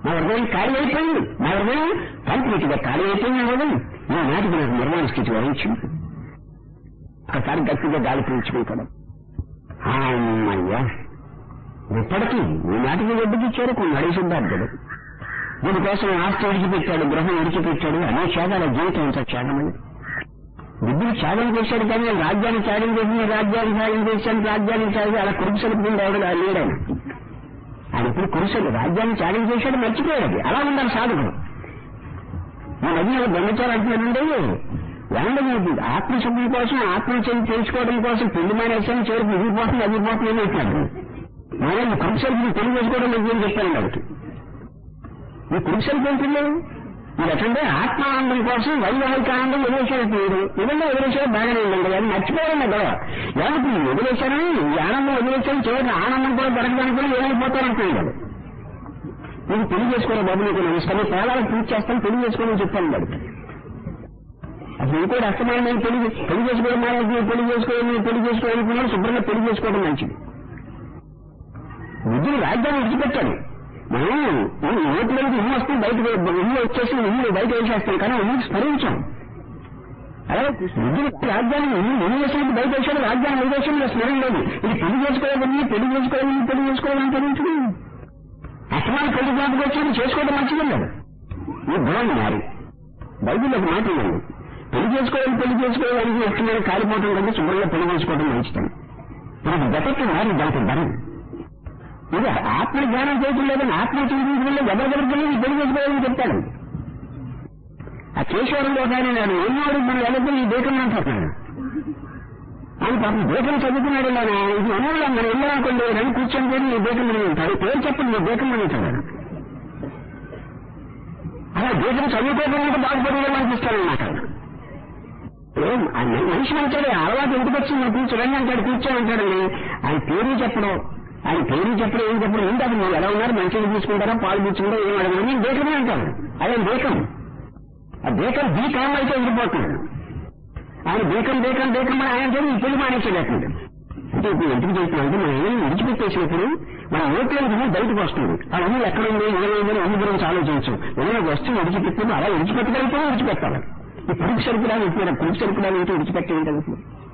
Speaker 1: నా హృదయం ఖాళీ అయిపోయింది, నా హృదయం కంప్లీట్ గా ఖాళీ అయిపోయింది. హృదయం నా నాటికి నాకు నిర్మాణ స్థితి వహించింది. ఒకసారి గట్టిగా గాలి పీల్చుకుంటాడు. అమ్మయ్యా, ఇప్పటికీ ఈ నాటికి ఒడ్డుకి చేరుకున్నాడు సిద్ధార్థుడు. దీనికోసం ఆస్తి విడిచిపెట్టాడు, గృహం విడిచిపెట్టాడు, అనేక త్యాగాల జీవితం అంతా త్యాగమని. బుద్ధుడు త్యాగం చేశాడు, కానీ రాజ్యాన్ని త్యాగం చేసి రాజ్యాన్ని త్యాగం చేశాను, రాజ్యాన్ని త్యాగం అలా కురుసలుపుకుండా ఎవడు లేడాను. ఆయన ఇప్పుడు కురుసలు రాజ్యాన్ని త్యాగం చేశాడు, మర్చిపోయాడు. అలా ఉండాలి సాధకుడు. ఈ మధ్య బ్రహ్మచారి అంటున్నాడంటే ఏమంటే ఆత్మశుద్ధి కోసం, ఆత్మశుద్ధి తెలుసుకోవడం కోసం పెళ్లి మానేసాను, చివరికి ఇదిపోతుంది అదిపోతుంది అని అంటున్నాడు. మనం కురుసలు పెళ్లి చేసుకోవడం లేదు అని చెప్పాను వాడికి. ఈ కురుసలు పెంచుంది మీరు ఎట్లంటే ఆత్మానందం కోసం వైవాహిక ఆనందం వదిలేశాడు. నిజంగా వదిలేశాడు బాగానే ఉందండి, అది మర్చిపోవడం కదా. ఎవరికి వదిలేశాను, ఈ ఆనందం వదిలేశాను, చివరికి ఆనందం కూడా దొరకడానికి కూడా ఏమైపోతారంటున్నాడు. నీకు పెళ్లి చేసుకోవాలి బాబు, నీకు నమస్కారం, పేదాలకు పూజ చేస్తాను, పెళ్లి చేసుకోవాలని చెప్పాను వాడికి. అసలు ఇంకోటి అస్తమానం నేను పెళ్లి చేసుకోవడం మానేది, పెళ్లి చేసుకోవాలనుకున్నాడు. శుభ్రంగా పెళ్లి చేసుకోవడం మంచిది. బుద్ధుడు రాజ్యాన్ని విడిచిపెట్టాడు. మనం ఓట్లకి ఇల్లు వస్తే బయటకు ఇల్లు వచ్చేసి ఇల్లు బయట వేసేస్తాం, కానీ ఇల్లు స్మరించాం. అలాగే బుద్ధుడు రాజ్యాన్ని ఇల్లు వేసినట్టు బయట వేసాడు, రాజ్యాన్ని విదేశంలో స్మరణ లేదు. ఇది పెళ్లి చేసుకోవాలని తెలియదు. అసమాన పెళ్లి జ్ఞాపకం వచ్చి చేసుకోవడం మంచిది లేదు. ఈ గుణం మారి బైబిల్ ఒక మాట లేదు, పెళ్లి చేసుకోవాలని ఇష్టమైన కాలిపోవడం కంటే శుభ్రంగా పెళ్లి చేసుకోవడం మంచిదని. మనకు గతకి మారి దానికి ధనం. ఇది ఆత్మ జ్ఞానం చేయటం లేదని ఆత్మ చూపించడంలో ఎవరికెళ్ళి పెళ్లి చేసుకోవాలని చెప్తాడు. ఆ కేశవరంలో కానీ నేను ఎన్నోడు మనం వెళ్ళదు ఈ దేశం అంటున్నాడు. ఆయన పాపం దేశం చదువుకున్నాడు. ఇది ఎన్నోళ్ళు మనం వెళ్ళాలనుకోండి, రెండు కూర్చొని పోయి నీ దేశం అని ఉంటాడు. పేరు చెప్పండి, నీ దేశం అని ఉంటాడు. అలా దేశం చదువుకోకుండా బాగుపడేలా అనిపిస్తాడు అన్నమాట. మనిషి అంటాడు, అలవాటు ఎందుకు వచ్చింది, నేను కూర్చోండి అంటాడు, కూర్చోమంటాడండి. ఆయన పేరు చెప్పడం ఏం చెప్పడం ఏంటి, అది మీరు ఎలా ఉన్నారు, మంచిగా తీసుకుంటారా, పాలు తీసుకుంటారా, ఏం అడగదు, నేను దేశమే అంటాను. అదే దేశం, ఆ దేశం కాలం అయితే ఎగిరిపోతున్నాడు. ఆయన దేశం మన ఆయన ఈ పెళ్లి మానేసేటట్టు. అంటే ఇప్పుడు ఎందుకు చేస్తున్నామంటే మనం ఏం విడిచిపెట్టేసినప్పుడు మన ఓట్లకి బయటకు వస్తుంది. ఆ ఊళ్ళు ఎక్కడుంది, ఏమైందని ఊరి గురించి ఆలోచించు. ఏమైనా వస్తువు విడిచిపెట్టినప్పుడు అలా విడిచిపెట్టగలిగితే విడిచిపెట్టాలి. ఈ పురుగు సరుకులాలు ఏంటో విడిచిపెట్టేంటారు.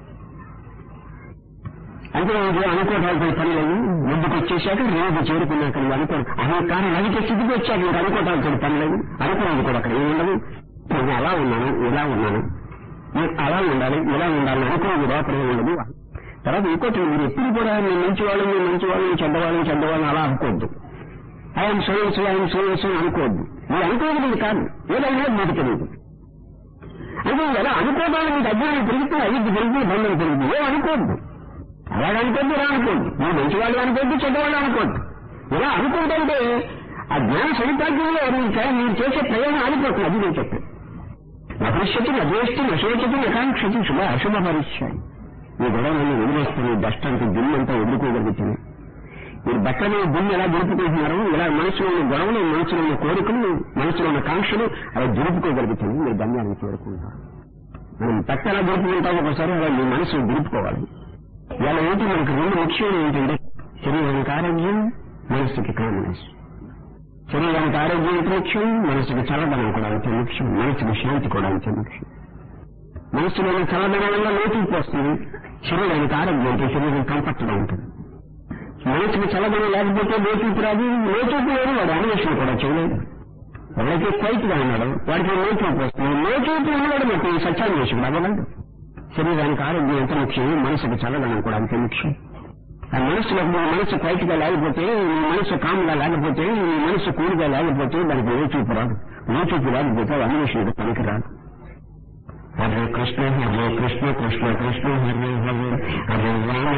Speaker 1: అంటే అనుకోవడానికి పని లేదు. ముందుకు వచ్చేసాక రోజు చేరుకున్నాక అనుకోవడం అనే కానీ నదికి స్థితికి వచ్చాక మీరు అనుకోవడానికి పని లేదు. అనుకున్నది కూడా అక్కడ ఏముండదు. నేను అలా ఉన్నాను, ఇలా ఉన్నాను, నేను అలా ఉండాలి, ఇలా ఉండాలని అనుకున్నది లోపల ఉండదు. తర్వాత ఇంకోటి, మీరు ఎప్పుడు కూడా నేను మంచివాళ్ళని చెడ్డవాళ్ళని అలా అనుకోవద్దు. ఆయన సోయసు అనుకోవద్దు. మీరు అనుకోవద్దు కాదు, ఏదైనా మీకు తెలియదు. అంటే ఎలా అనుకోవడానికి మీకు అజ్ఞానం పెరుగుతుంది, అవిద్య పెరుగుతుంది, బంధం పెరుగుతుంది. ఏం అనుకోవద్దు, అలాగే అనుకోద్దు, ఇలా అనుకోద్దు. మీరు మంచివాళ్ళు అనుకోద్దు, చెడ్డవాళ్ళు అనుకోద్దు. ఇలా అనుకుంటుంటే ఆ జ్ఞాన సరిపాద్యంలో మీరు చేసే ప్రయోజనం ఆగిపోతుంది. అది నేను చెప్పాను. భవిష్యత్తు అద్వేష్టి అశోచతి యథాంక్షతి శుభ అశుభ పరిచయం. ఈ గొడవలను వదిలేస్తాను, దష్టానికి దుమ్మంతా వదులుకోగలుగుతుంది. మీరు బట్టలు దుమ్ము ఎలా దులుపుకుంటున్నారో ఇలా మనసులో ఉన్న గొడవలు, మనసులో ఉన్న కోరికలు, మనసులో ఉన్న కాంక్షలు అలా దులుపుకోగలుగుతుంది. మీరు గమ్యాన్ని చేరుకుంటారు. మనం బట్ట ఎలా దులుపుకుంటామో ఒకసారి అలా మీ మనసు దులుపుకోవాలి. ఇలా ఏంటి మనకు రెండు ముఖ్యం ఏంటంటే శరీరానికి ఆరోగ్యం, మనస్సుకి కామనెస్. శరీరానికి ఆరోగ్యం ఎంత ముఖ్యం, మనసుకి చల్లదనం కూడా అంతే ముఖ్యం, మనసుకి శాంతి కూడా అంతే ముఖ్యం. మనసులోని చల్లదనం వల్ల లోతుకు వస్తుంది, శరీరానికి ఆరోగ్యం అంటే శరీరం కంఫర్ట్గా ఉంటుంది. మనసుకి చల్లదనం లేకపోతే లోతుకు రాదు, లోతుకు లేదు, వాడు అన్వేషణ కూడా చేయలేదు. ఎవరైతే క్వైట్గా ఉన్నాడో వాడికి లోతుకు వస్తుంది, లోతుకు ఉన్నాడు మనకి సత్యాన్వేషకుడు అవ్వగలడు. శరీరానికి ఆరోగ్యం ఎంత ముఖ్యం, మనసుకి చల్లదనం కూడా అంతే ముఖ్యం. ఆ మనసులో మనసు క్వైట్గా లేకపోతే, నీ మనసు కామ్గా లేకపోతే, నీ మనసు కూల్గా లేకపోతే దానికి లోచూపు రాదు. లోచూపు లేకపోతే అన్వేషణకు పనికి రాదు. హరే కృష్ణ కృష్ణ కృష్ణ హరే హరే, హరే రామ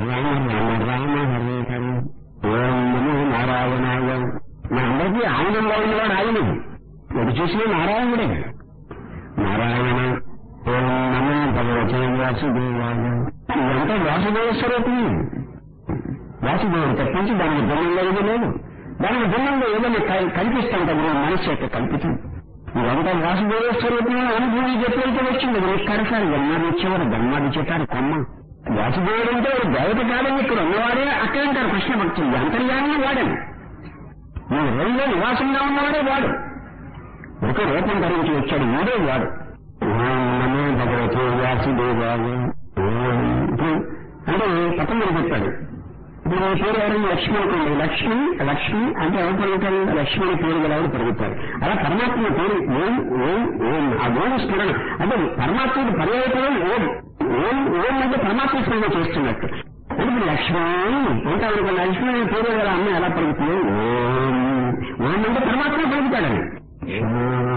Speaker 1: రామ హరే హరే, ఓం నమో నారాయణాయ. మా అందరికీ ఆనందంగా ఉన్నవాడు ఆయన, ఎటు చూసినా నారాయణుడే. నారాయణ ఓం నమో భగవతే వాసుదేవాయ. ఇదంతా వాసుదేవ స్వరూపం. వాసుదేవుడు తప్పించి దానికి భిన్నంగా ఏది లేదు. దానికి భిన్నంగా ఏదైనా కల్పిస్తాం కదా మనసు యొక్క కల్పితం. ఇదంతా వాసుదేవ స్వరూపంలో అనుభూతి ఎప్పుడైతే వచ్చింది మీకు కడసారి జన్మాది వచ్చేవాడు, జన్మాది చెప్పారు కొమ్మ. వాసుదేవుడు అంటే దేవత కాదని ఇక్కడ ఉన్నవాడే అక్కడ అంటారు కృష్ణ భక్తులు, అంతర్యాన్ని వాడని. నీ హృదయంలో నివాసంగా ఉన్నవాడే వాడు. ఒక రూపం ధరించి వచ్చాడు, వీడే వాడు. నమో భగవతే వాసుదేవాయ. ఇప్పుడు అంటే పతంజలి చెప్పాడు. ఇప్పుడు మీ పేరు ఎవరైనా లక్ష్మి అనుకోండి, లక్ష్మి లక్ష్మి అంటే ఎవరు పలుకుతారు? లక్ష్మి అనే పేరు గల ఎవరు పలుకుతారు. అలా పరమాత్మ పేరు ఓం ఓం ఓం. ఆ ఓం స్మరణ అంటే పరమాత్ముడు పర్యాయపదం ఓం. ఓం ఓం అంటే పరమాత్మ స్మరణ చేస్తున్నట్టు. అంటే ఇప్పుడు లక్ష్మి అంటే అనుకోండి, లక్ష్మి అనే పేరు గల అమ్మ ఎలా పలుకుతుంది? ఓం ఓం అంటే పరమాత్మ పలుకుతాడని.